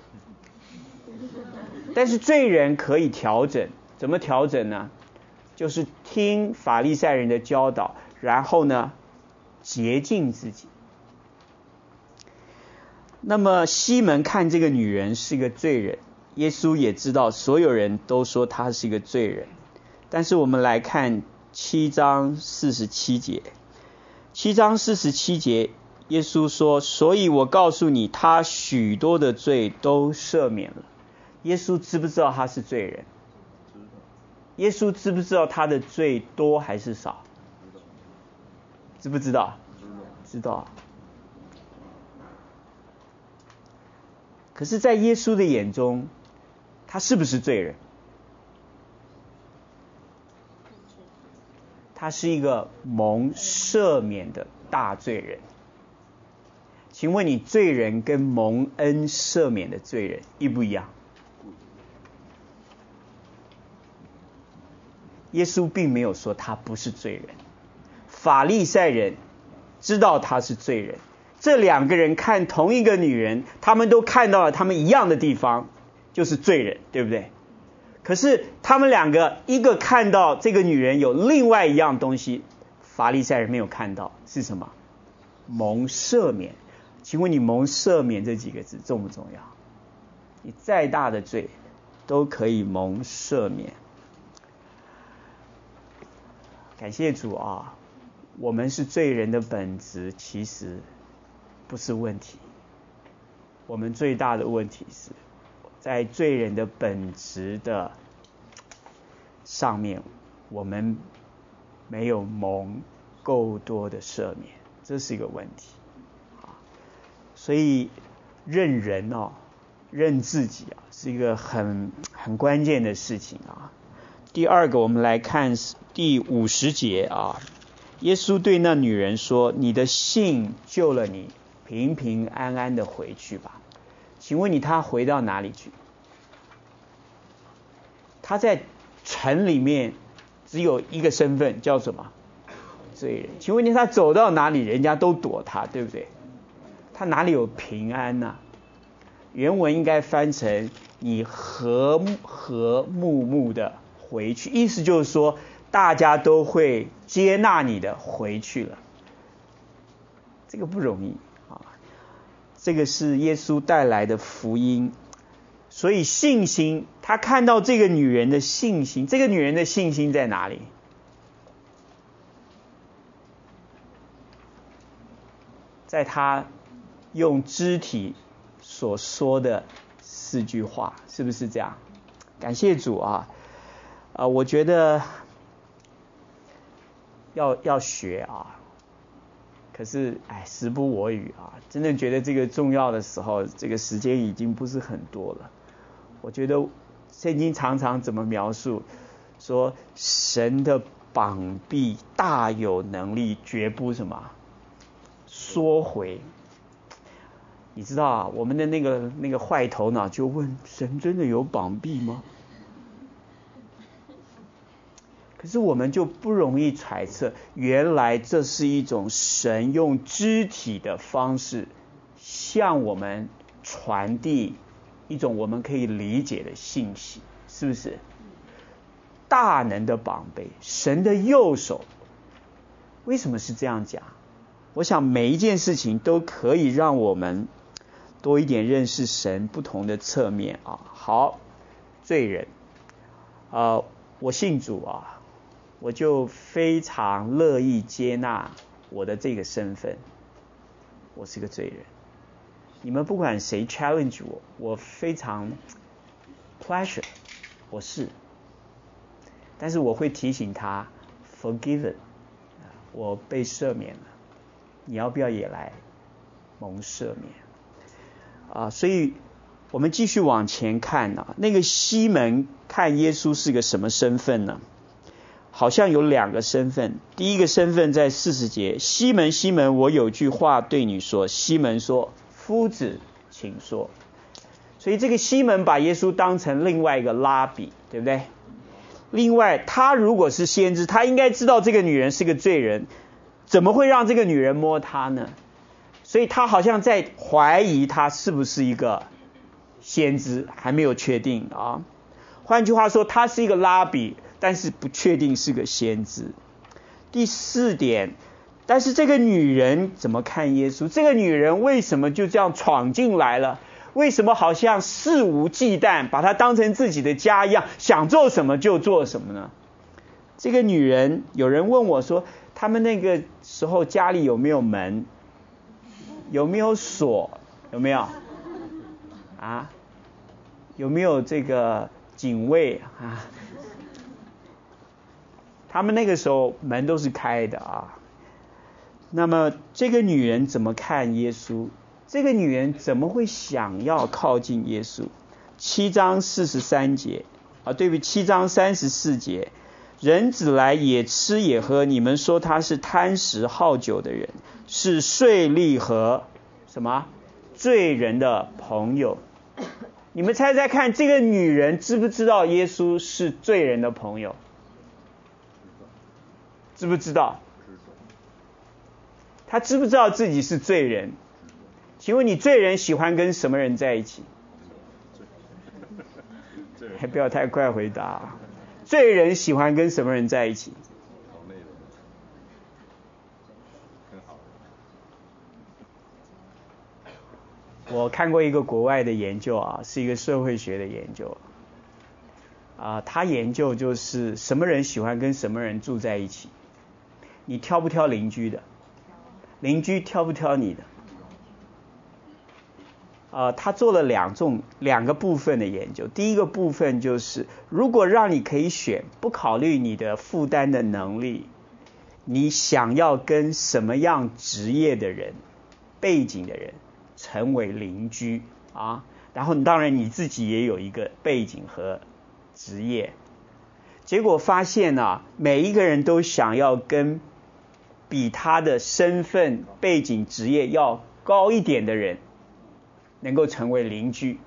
但是罪人可以调整，怎么调整呢？就是听法利赛人的教导，然后呢洁净自己。那么西门看这个女人是一个罪人，耶稣也知道所有人都说她是一个罪人。但是我们来看七章四十七节，七章四十七节，耶稣说，所以我告诉你，他许多的罪都赦免了。耶稣知不知道他是罪人？耶稣知不知道他的罪多还是少？知不知道？知道。可是在耶稣的眼中，他是不是罪人？他是一个蒙赦免的大罪人。请问你，罪人跟蒙恩赦免的罪人一不一样？耶稣并没有说他不是罪人，法利赛人知道他是罪人，这两个人看同一个女人，他们都看到了他们一样的地方，就是罪人，对不对？可是他们两个，一个看到这个女人有另外一样东西，法利赛人没有看到，是什么？蒙赦免。请问你蒙赦免这几个字重不重要？你再大的罪都可以蒙赦免。感谢主啊，我们是罪人的本质其实不是问题，我们最大的问题是在罪人的本质的上面，我们没有蒙够多的赦免，这是一个问题。所以认人哦，认自己啊，是一个很很关键的事情啊。第二个，我们来看第五十节啊，耶稣对那女人说：“你的信救了你，平平安安的回去吧。”请问你，他回到哪里去？他在城里面只有一个身份，叫什么？罪人。请问你，他走到哪里，人家都躲他，对不对？他哪里有平安呢、啊？原文应该翻成你和和睦睦的回去，意思就是说大家都会接纳你的回去了。这个不容易啊，这个是耶稣带来的福音。所以信心，他看到这个女人的信心，这个女人的信心在哪里？在她用肢体所说的四句话，是不是这样？感谢主啊！啊、呃，我觉得要要学啊，可是哎，时不我与啊，真的觉得这个重要的时候，这个时间已经不是很多了。我觉得圣经常常怎么描述，说神的膀臂大有能力，绝不什么缩回。你知道啊，我们的那个那个坏头脑就问：神真的有膀臂吗？可是我们就不容易揣测，原来这是一种神用肢体的方式向我们传递一种我们可以理解的信息，是不是？大能的膀臂，神的右手，为什么是这样讲？我想每一件事情都可以让我们多一点认识神不同的侧面啊。好，罪人，呃，我信主啊，我就非常乐意接纳我的这个身份，我是个罪人。 你们不管谁 challenge 我，我非常 pleasure， 我是，但是我会提醒他 forgiven， 我被赦免了，你要不要也来蒙赦免啊？所以我们继续往前看啊，那个西门看耶稣是个什么身份呢？好像有两个身份。第一个身份在四十节，西门西门，我有句话对你说。西门说，夫子请说。所以这个西门把耶稣当成另外一个拉比，对不对？另外他如果是先知，他应该知道这个女人是个罪人，怎么会让这个女人摸他呢？所以他好像在怀疑他是不是一个先知，还没有确定啊。换句话说，他是一个拉比，但是不确定是个先知。第四点，但是这个女人怎么看耶稣？这个女人为什么就这样闯进来了？为什么好像肆无忌惮，把她当成自己的家一样，想做什么就做什么呢？这个女人，有人问我说，他们那个时候家里有没有门？有没有锁？有没有？啊？有没有这个警卫啊？他们那个时候门都是开的啊。那么这个女人怎么看耶稣？这个女人怎么会想要靠近耶稣？七章四十三节啊，对不起，七章三十四节，人子来也吃也喝，你们说他是贪食好酒的人，是税吏和什么罪人的朋友。你们猜猜看，这个女人知不知道耶稣是罪人的朋友？知不知道？她知不知道自己是罪人？请问你罪人喜欢跟什么人在一起？还不要太快回答。罪人喜欢跟什么人在一起？我看过一个国外的研究啊，是一个社会学的研究啊，他研究就是什么人喜欢跟什么人住在一起。你挑不挑邻居的？邻居挑不挑你的？呃，他做了两种两个部分的研究。第一个部分就是，如果让你可以选，不考虑你的负担的能力，你想要跟什么样职业的人、背景的人成为邻居啊？然后当然你自己也有一个背景和职业。结果发现啊，每一个人都想要跟比他的身份、背景、职业要高一点的人能够成为邻居。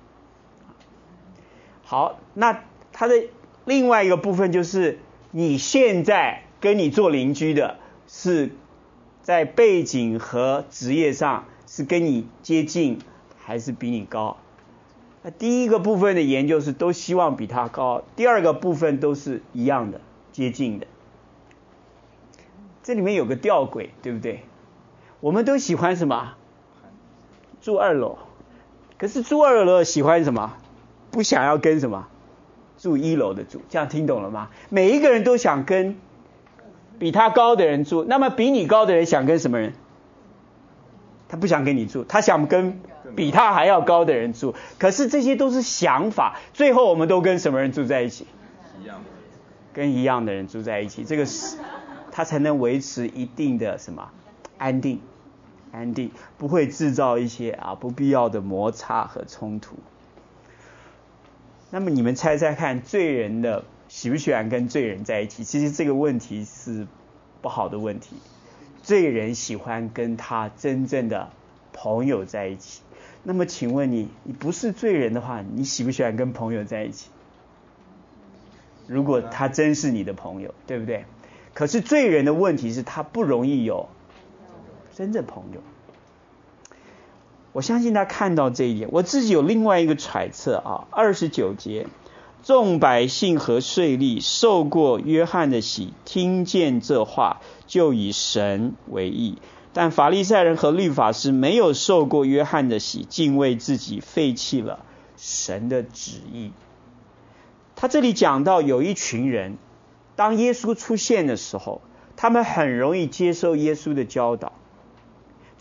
好，那他的另外一个部分就是，你现在跟你做邻居的是在背景和职业上是跟你接近还是比你高？那第一个部分的研究是都希望比他高，第二个部分都是一样的，接近的。这里面有个吊诡，对不对？我们都喜欢什么？住二楼。可是住二楼喜欢什么？不想要跟什么？住一楼的住。这样听懂了吗？每一个人都想跟比他高的人住，那么比你高的人想跟什么人？他不想跟你住，他想跟比他还要高的人住。可是这些都是想法，最后我们都跟什么人住在一起？一样的。跟一样的人住在一起，这个是他才能维持一定的什么安定。安定，不会制造一些啊不必要的摩擦和冲突。那么你们猜猜看，罪人的喜不喜欢跟罪人在一起？其实这个问题是不好的问题。罪人喜欢跟他真正的朋友在一起。那么请问你，你不是罪人的话，你喜不喜欢跟朋友在一起？如果他真是你的朋友，对不对？可是罪人的问题是他不容易有真正朋友。我相信他看到这一点。我自己有另外一个揣测啊，二十九节，众百姓和税吏受过约翰的洗，听见这话就以神为义，但法利赛人和律法师没有受过约翰的洗，竟为自己废弃了神的旨意。他这里讲到有一群人，当耶稣出现的时候，他们很容易接受耶稣的教导，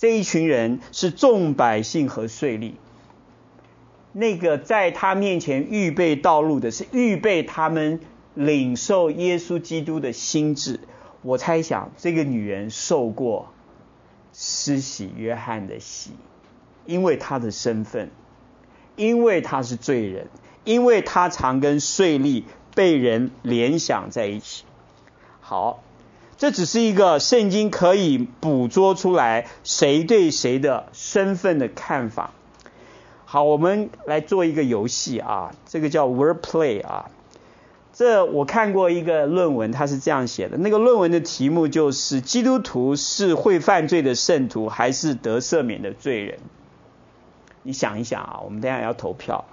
这一群人是众百姓和税吏。那个在他面前预备道路的是预备他们领受耶稣基督的心志。我猜想这个女人受过施洗约翰的洗，因为她的身份，因为她是罪人，因为她常跟税吏被人联想在一起。好，这只是一个圣经可以捕捉出来谁对谁的身份的看法。好，我们来做一个游戏啊，这个叫 word play 啊。这我看过一个论文，它是这样写的，那个论文的题目就是基督徒是会犯罪的圣徒还是得赦免的罪人。你想一想啊，我们等一下要投票。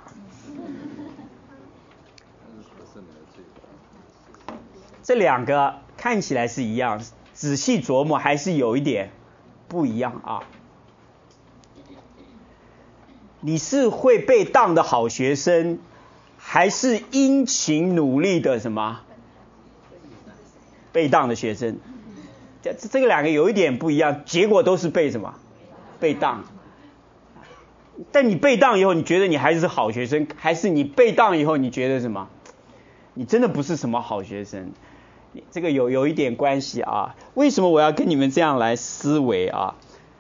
这两个看起来是一样，仔细琢磨还是有一点不一样啊。你是会被当的好学生，还是殷勤努力的什么被当的学生？这这个两个有一点不一样，结果都是被什么被当。但你被当以后，你觉得你还是好学生，还是你被当以后你觉得什么？你真的不是什么好学生。这个有有一点关系啊。为什么我要跟你们这样来思维啊？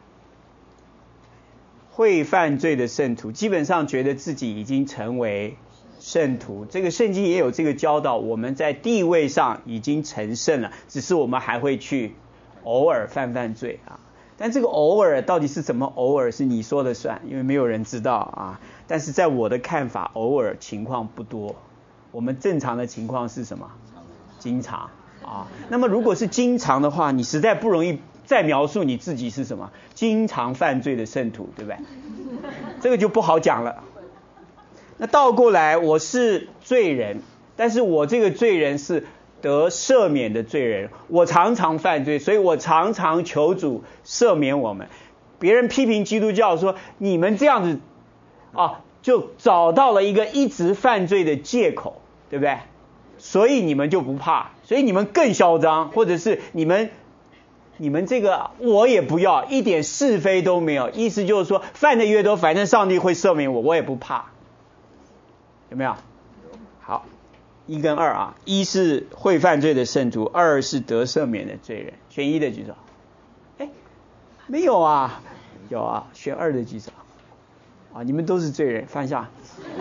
会犯罪的圣徒基本上觉得自己已经成为圣徒，这个圣经也有这个教导，我们在地位上已经成圣了，只是我们还会去偶尔犯犯罪啊。但这个偶尔到底是怎么偶尔是你说了算，因为没有人知道啊。但是在我的看法，偶尔情况不多，我们正常的情况是什么？经常啊。那么如果是经常的话，你实在不容易再描述你自己是什么经常犯罪的圣徒，对不对？这个就不好讲了。那倒过来，我是罪人，但是我这个罪人是得赦免的罪人，我常常犯罪，所以我常常求主赦免我们。别人批评基督教说你们这样子啊，就找到了一个一直犯罪的借口，对不对？所以你们就不怕，所以你们更嚣张，或者是你们你们这个我也不要，一点是非都没有，意思就是说犯的越多，反正上帝会赦免我，我也不怕。有没有？好，一跟二啊，一是会犯罪的圣徒，二是得赦免的罪人。选一的举手。哎，没有啊，有啊，选二的举手。啊，你们都是罪人，放下。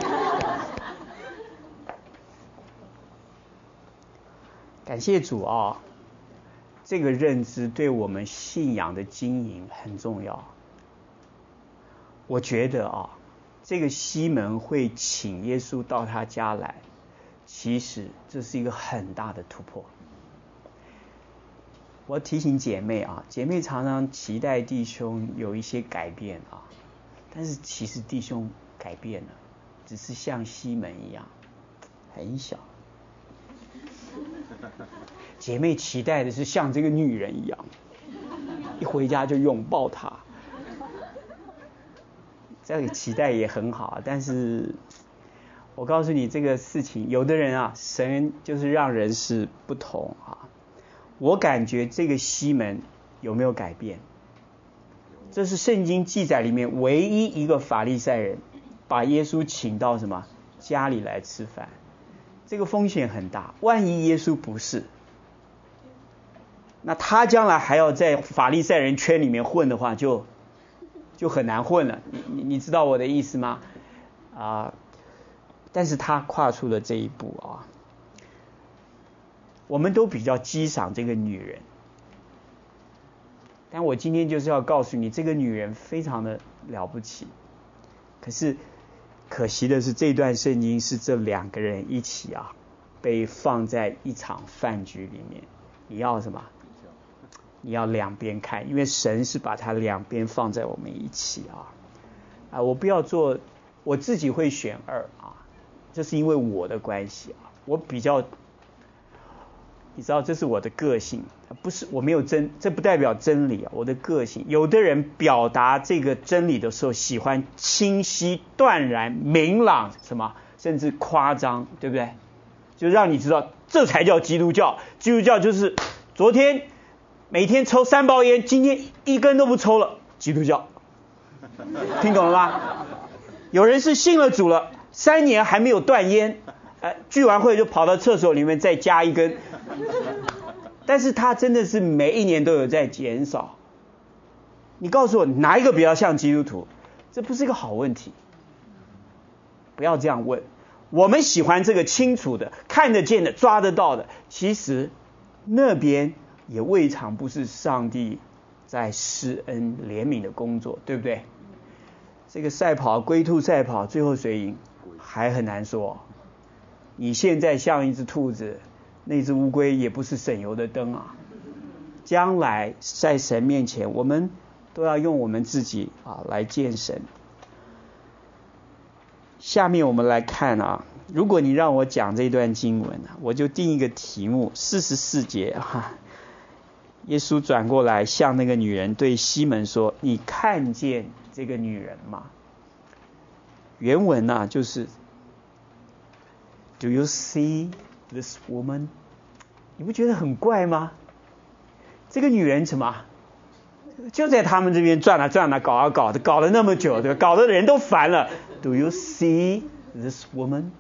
感谢主啊，这个认知对我们信仰的经营很重要。我觉得啊，这个西门会请耶稣到他家来，其实这是一个很大的突破。我提醒姐妹啊，姐妹常常期待弟兄有一些改变啊，但是其实弟兄改变了，只是像西门一样很小。姐妹期待的是像这个女人一样，一回家就拥抱她。这个期待也很好，但是我告诉你这个事情，有的人啊，神就是让人是不同啊。我感觉这个西门有没有改变？这是圣经记载里面唯一一个法利赛人把耶稣请到什么家里来吃饭，这个风险很大，万一耶稣不是，那他将来还要在法利赛人圈里面混的话，就就很难混了。你你知道我的意思吗？啊，但是他跨出了这一步啊。我们都比较激赏这个女人，但我今天就是要告诉你，这个女人非常的了不起。可是可惜的是，这段圣经是这两个人一起啊，被放在一场饭局里面。你要什么？你要两边看，因为神是把它两边放在我们一起啊。啊，我不要做，我自己会选二啊，这是因为我的关系啊，我比较。你知道这是我的个性，不是我没有真，这不代表真理啊，我的个性。有的人表达这个真理的时候，喜欢清晰、断然、明朗，什么甚至夸张，对不对？就让你知道，这才叫基督教。基督教就是昨天每天抽三包烟，今天一根都不抽了， 基督教，听懂了吗？有人是信了主了，三年还没有断烟，呃，聚完会就跑到厕所里面再加一根，但是他真的是每一年都有在减少。你告诉我哪一个比较像基督徒？这不是一个好问题，不要这样问。我们喜欢这个清楚的、看得见的、抓得到的，其实那边也未尝不是上帝在施恩怜悯的工作，对不对？这个赛跑龟兔赛跑，最后谁赢还很难说。你现在像一只兔子，那只乌龟也不是省油的灯啊。将来在神面前，我们都要用我们自己啊来见神。下面我们来看啊，如果你让我讲这段经文啊，我就定一个题目，四十四节啊，耶稣转过来向那个女人对西门说：“你看见这个女人吗？”原文啊就是 "Do you see this woman?" 你不觉得很怪吗？这个女人什么？就在他们这边转啊转啊，搞啊搞的，搞了那么久，对吧？搞得人都烦了。Do you see this woman？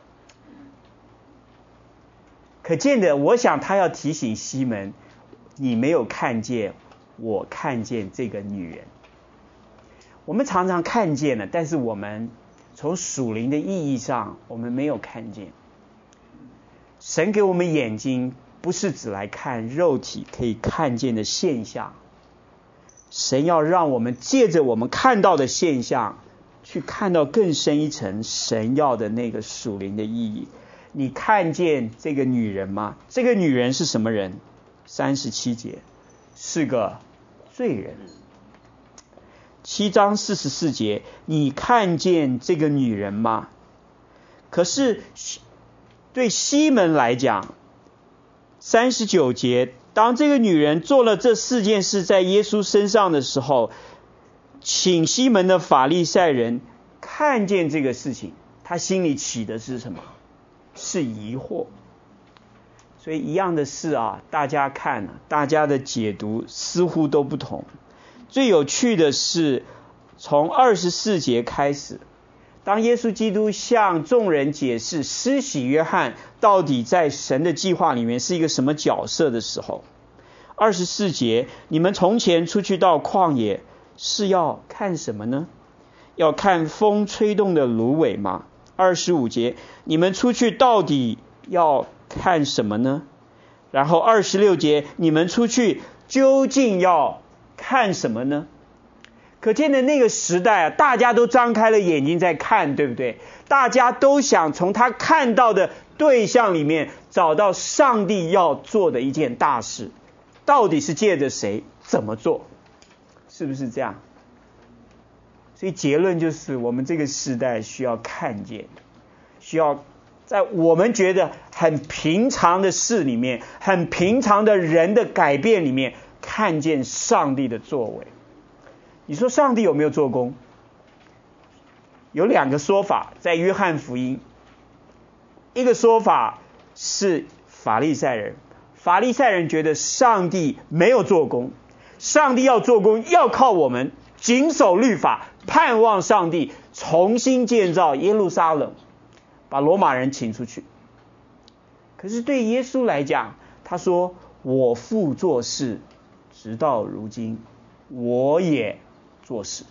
可见的，我想他要提醒西门，你没有看见，我看见这个女人。我们常常看见了，但是我们从属灵的意义上，我们没有看见。神给我们眼睛，不是只来看肉体可以看见的现象。神要让我们借着我们看到的现象，去看到更深一层神要的那个属灵的意义。你看见这个女人吗？这个女人是什么人？三十七节，是个罪人。七章四十四节，你看见这个女人吗？可是对西门来讲，三十九节，当这个女人做了这四件事在耶稣身上的时候，请西门的法利赛人看见这个事情，他心里起的是什么？是疑惑。所以一样的事啊，大家看啊，大家的解读似乎都不同。最有趣的是，从二十四节开始，当耶稣基督向众人解释施洗约翰到底在神的计划里面是一个什么角色的时候，二十四节，你们从前出去到旷野是要看什么呢？要看风吹动的芦苇吗？二十五节，你们出去到底要看什么呢？然后二十六节，你们出去究竟要看什么呢？可见的那个时代啊，大家都张开了眼睛在看，对不对？大家都想从他看到的对象里面找到上帝要做的一件大事，到底是借着谁，怎么做，是不是这样？所以结论就是，我们这个时代需要看见，需要在我们觉得很平常的事里面，很平常的人的改变里面，看见上帝的作为。你说上帝有没有做工？有两个说法，在约翰福音，一个说法是法利赛人，法利赛人觉得上帝没有做工，上帝要做工要靠我们谨守律法，盼望上帝重新建造耶路撒冷，把罗马人请出去。可是对耶稣来讲，他说我父做事直到如今，我也做事。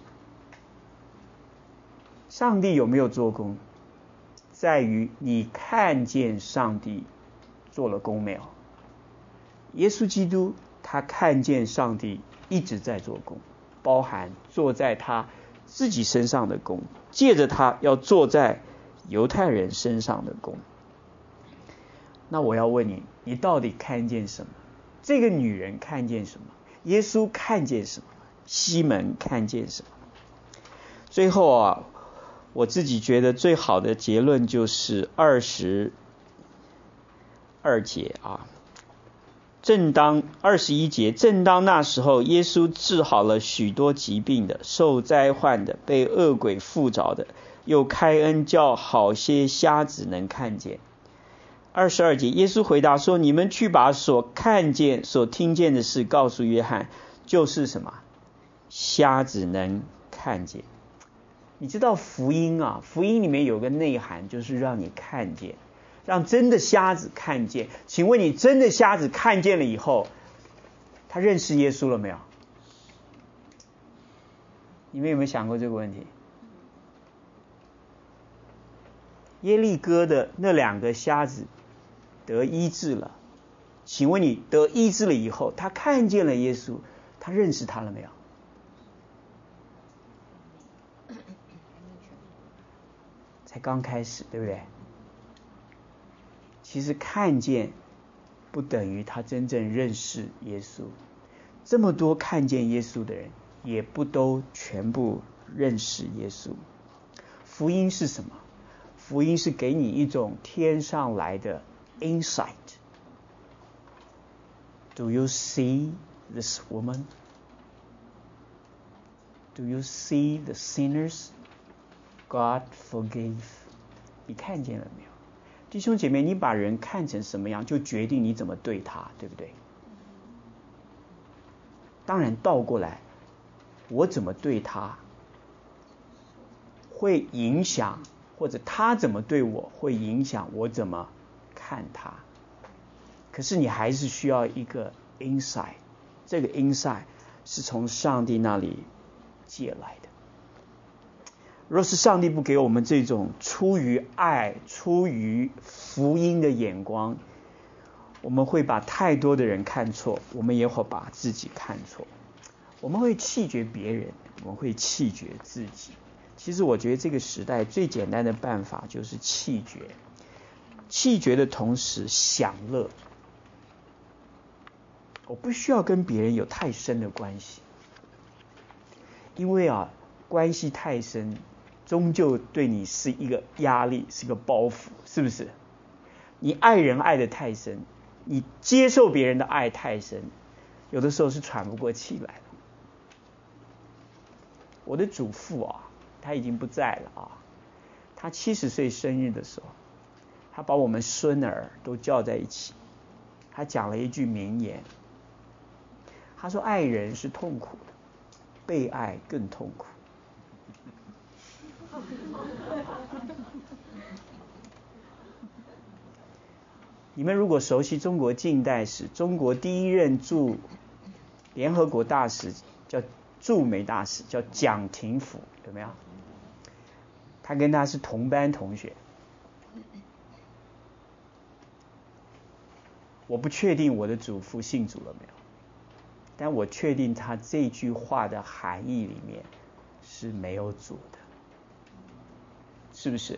上帝有没有做工，在于你看见上帝做了工没有。耶稣基督他看见上帝一直在做工，包含做在他自己身上的工，借着他要做在犹太人身上的工。那我要问你，你到底看见什么？这个女人看见什么？耶稣看见什么？西门看见什么？最后啊，我自己觉得最好的结论就是二十二节啊。正当二十一节，正当那时候，耶稣治好了许多疾病的、受灾患的、被恶鬼附着的，又开恩叫好些瞎子能看见。二十二节，耶稣回答说：你们去把所看见、所听见的事告诉约翰，就是什么？ 瞎子能看见。你知道福音啊，福音里面有个内涵，就是让你看见，让真的瞎子看见。请问你真的瞎子看见了以后，他认识耶稣了没有？你们有没有想过这个问题？耶利哥的那两个瞎子得医治了，请问你得医治了以后，他看见了耶稣，他认识他了没有？才刚开始，对不对？其实看见不等于他真正认识耶稣。这么多看见耶稣的人，也不都全部认识耶稣。福音是什么？福音是给你一种天上来的 insight. Do you see this woman? Do you see the sinners God forgave? 你看见了没有？弟兄姐妹，你把人看成什么样，就决定你怎么对他，对不对？当然倒过来，我怎么对他，会影响，或者他怎么对我，会影响我怎么看他。可是你还是需要一个 insight， 这个 insight 是从上帝那里借来的。若是上帝不给我们这种出于爱、出于福音的眼光，我们会把太多的人看错，我们也会把自己看错。我们会弃绝别人，我们会弃绝自己。其实我觉得这个时代最简单的办法就是弃绝，弃绝的同时享乐。我不需要跟别人有太深的关系，因为啊，关系太深，终究对你是一个压力，是一个包袱，是不是？你爱人爱得太深，你接受别人的爱太深，有的时候是喘不过气来的。我的祖父啊，他已经不在了啊。他七十岁生日的时候，他把我们孙儿都叫在一起，他讲了一句名言。他说：“爱人是痛苦的，被爱更痛苦。”你们如果熟悉中国近代史，中国第一任驻联合国大使叫驻美大使，叫蒋廷甫，有没有？他跟他是同班同学。我不确定我的祖父信主了没有，但我确定他这句话的含义里面是没有主的，是不是？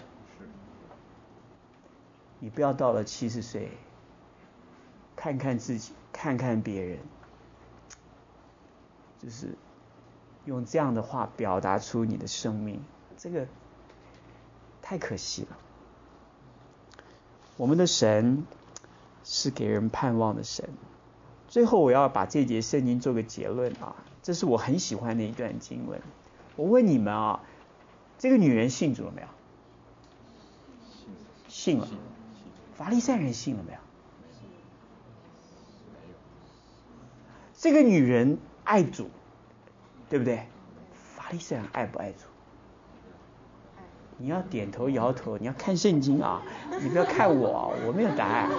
你不要到了七十岁，看看自己，看看别人，就是用这样的话表达出你的生命，这个太可惜了。我们的神是给人盼望的神。最后我要把这节圣经做个结论啊，这是我很喜欢的一段经文。我问你们啊，这个女人信主了没有？信了。法利赛人信了没有？这个女人爱主，对不对？法利赛人爱不爱主？你要点头摇头，你要看圣经啊，你不要看我，我没有答案。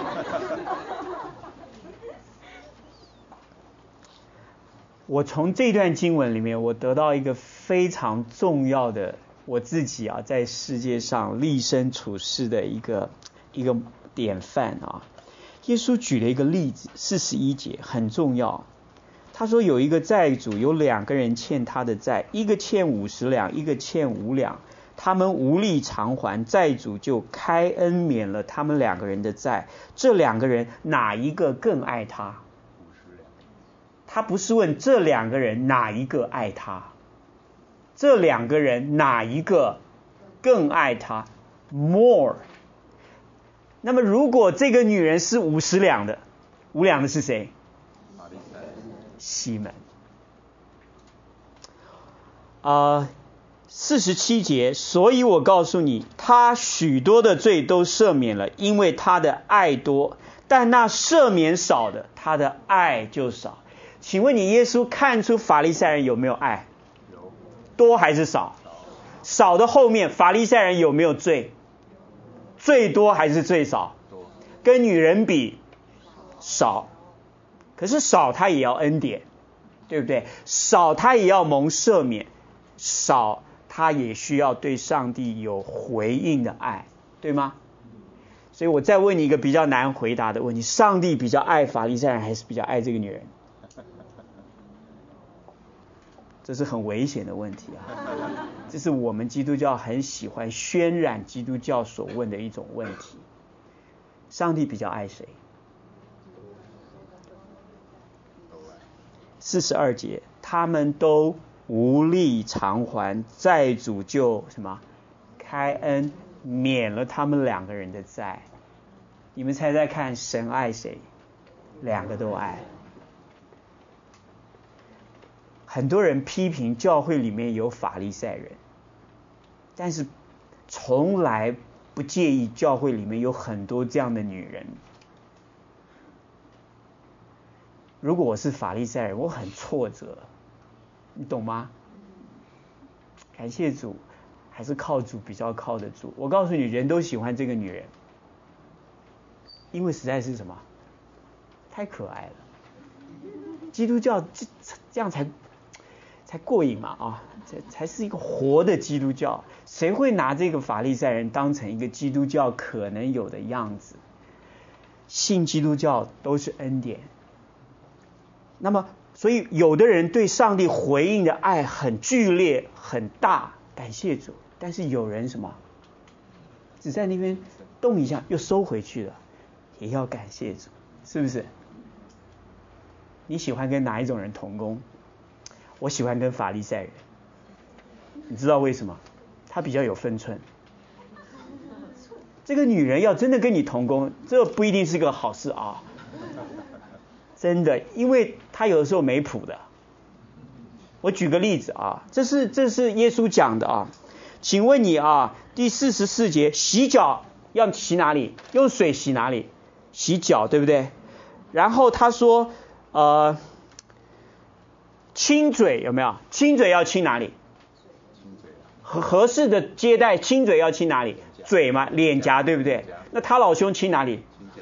我从这段经文里面，我得到一个非常重要的我自己啊，在世界上立身处世的一个一个典范啊。耶稣举了一个例子，四十一节很重要。他说有一个债主，有两个人欠他的债，一个欠五十两，一个欠五两，他们无力偿还，债主就开恩免了他们两个人的债。这两个人哪一个更爱他？他不是问这两个人哪一个爱他，这两个人哪一个更爱他 more。 那么如果这个女人是五十两的，五两的是谁？西门。啊、呃，四十七节，所以我告诉你，他许多的罪都赦免了，因为他的爱多；但那赦免少的，他的爱就少。 请问你耶稣看出法利赛人有没有爱？ 有。 多还是少？少的后面，法利赛人有没有罪？最多还是最少？ 多。 跟女人比，少。可是少他也要恩典，对不对？少他也要蒙赦免，少他也需要对上帝有回应的爱，对吗？所以我再问你一个比较难回答的问题：上帝比较爱法利赛人，还是比较爱这个女人？这是很危险的问题啊！这是我们基督教很喜欢渲染基督教所问的一种问题。上帝比较爱谁？四十二节，他们都无力偿还，债主就什么开恩免了他们两个人的债。你们猜猜看，神爱谁？两个都爱。很多人批评教会里面有法利赛人，但是从来不介意教会里面有很多这样的女人。如果我是法利赛人，我很挫折，你懂吗？感谢主，还是靠主比较靠得住。我告诉你，人都喜欢这个女人，因为实在是什么？太可爱了。基督教这这样才才过瘾嘛啊！这才是一个活的基督教。谁会拿这个法利赛人当成一个基督教可能有的样子？信基督教都是恩典。那么，所以有的人对上帝回应的爱很剧烈、很大，感谢主。但是有人什么，只在那边动一下又收回去了，也要感谢主，是不是？你喜欢跟哪一种人同工？我喜欢跟法利赛人。你知道为什么？他比较有分寸。这个女人要真的跟你同工，这不一定是个好事啊。真的，因为他有的时候没谱的。我举个例子啊，这是这是耶稣讲的啊。请问你啊，第四十四节，洗脚要洗哪里？用水洗哪里？洗脚，对不对？然后他说，呃，亲嘴有没有？亲嘴要亲哪里？合合适的接待，亲嘴要亲哪里？嘴嘛，脸颊，对不对？那他老兄亲哪里？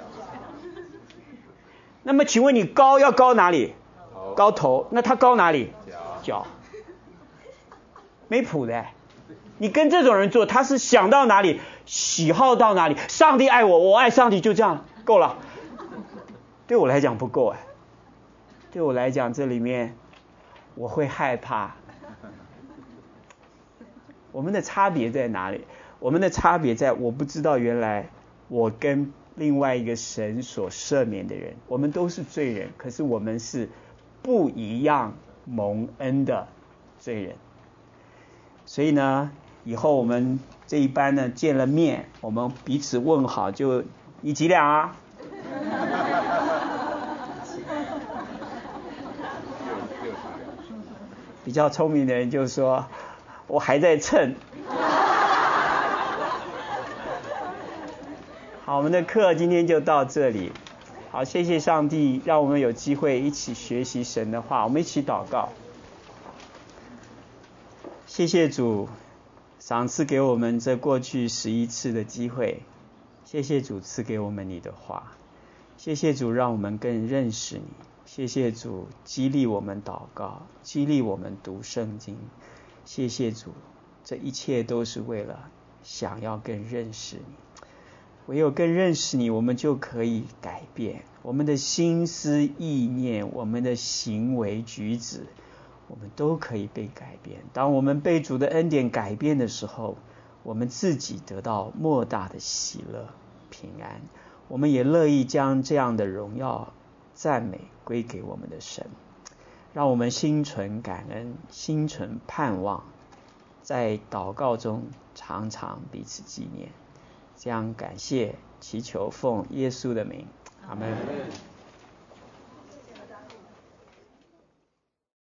那么请问你高要高哪里？高头。那他高哪里？脚。没谱的。你跟这种人做，他是想到哪里，喜好到哪里。上帝爱我，我爱上帝，就这样够了。对我来讲不够哎。对我来讲，这里面我会害怕。我们的差别在哪里？我们的差别在我不知道原来我跟另外一个神所赦免的人，我们都是罪人，可是我们是不一样蒙恩的罪人。所以呢，以后我们这一班呢见了面，我们彼此问好，就你几两啊？比较聪明的人就说，我还在称。好，我们的课今天就到这里。好，谢谢上帝，让我们有机会一起学习神的话。我们一起祷告。谢谢主，赏赐给我们这过去十一次的机会。谢谢主赐给我们你的话。谢谢主让我们更认识你。谢谢主激励我们祷告，激励我们读圣经。谢谢主，这一切都是为了想要更认识你。唯有更认识你，我们就可以改变我们的心思意念，我们的行为举止，我们都可以被改变。当我们被主的恩典改变的时候，我们自己得到莫大的喜乐平安。我们也乐意将这样的荣耀赞美归给我们的神。让我们心存感恩，心存盼望，在祷告中常常彼此纪念。这样感谢祈求奉耶稣的名，阿们。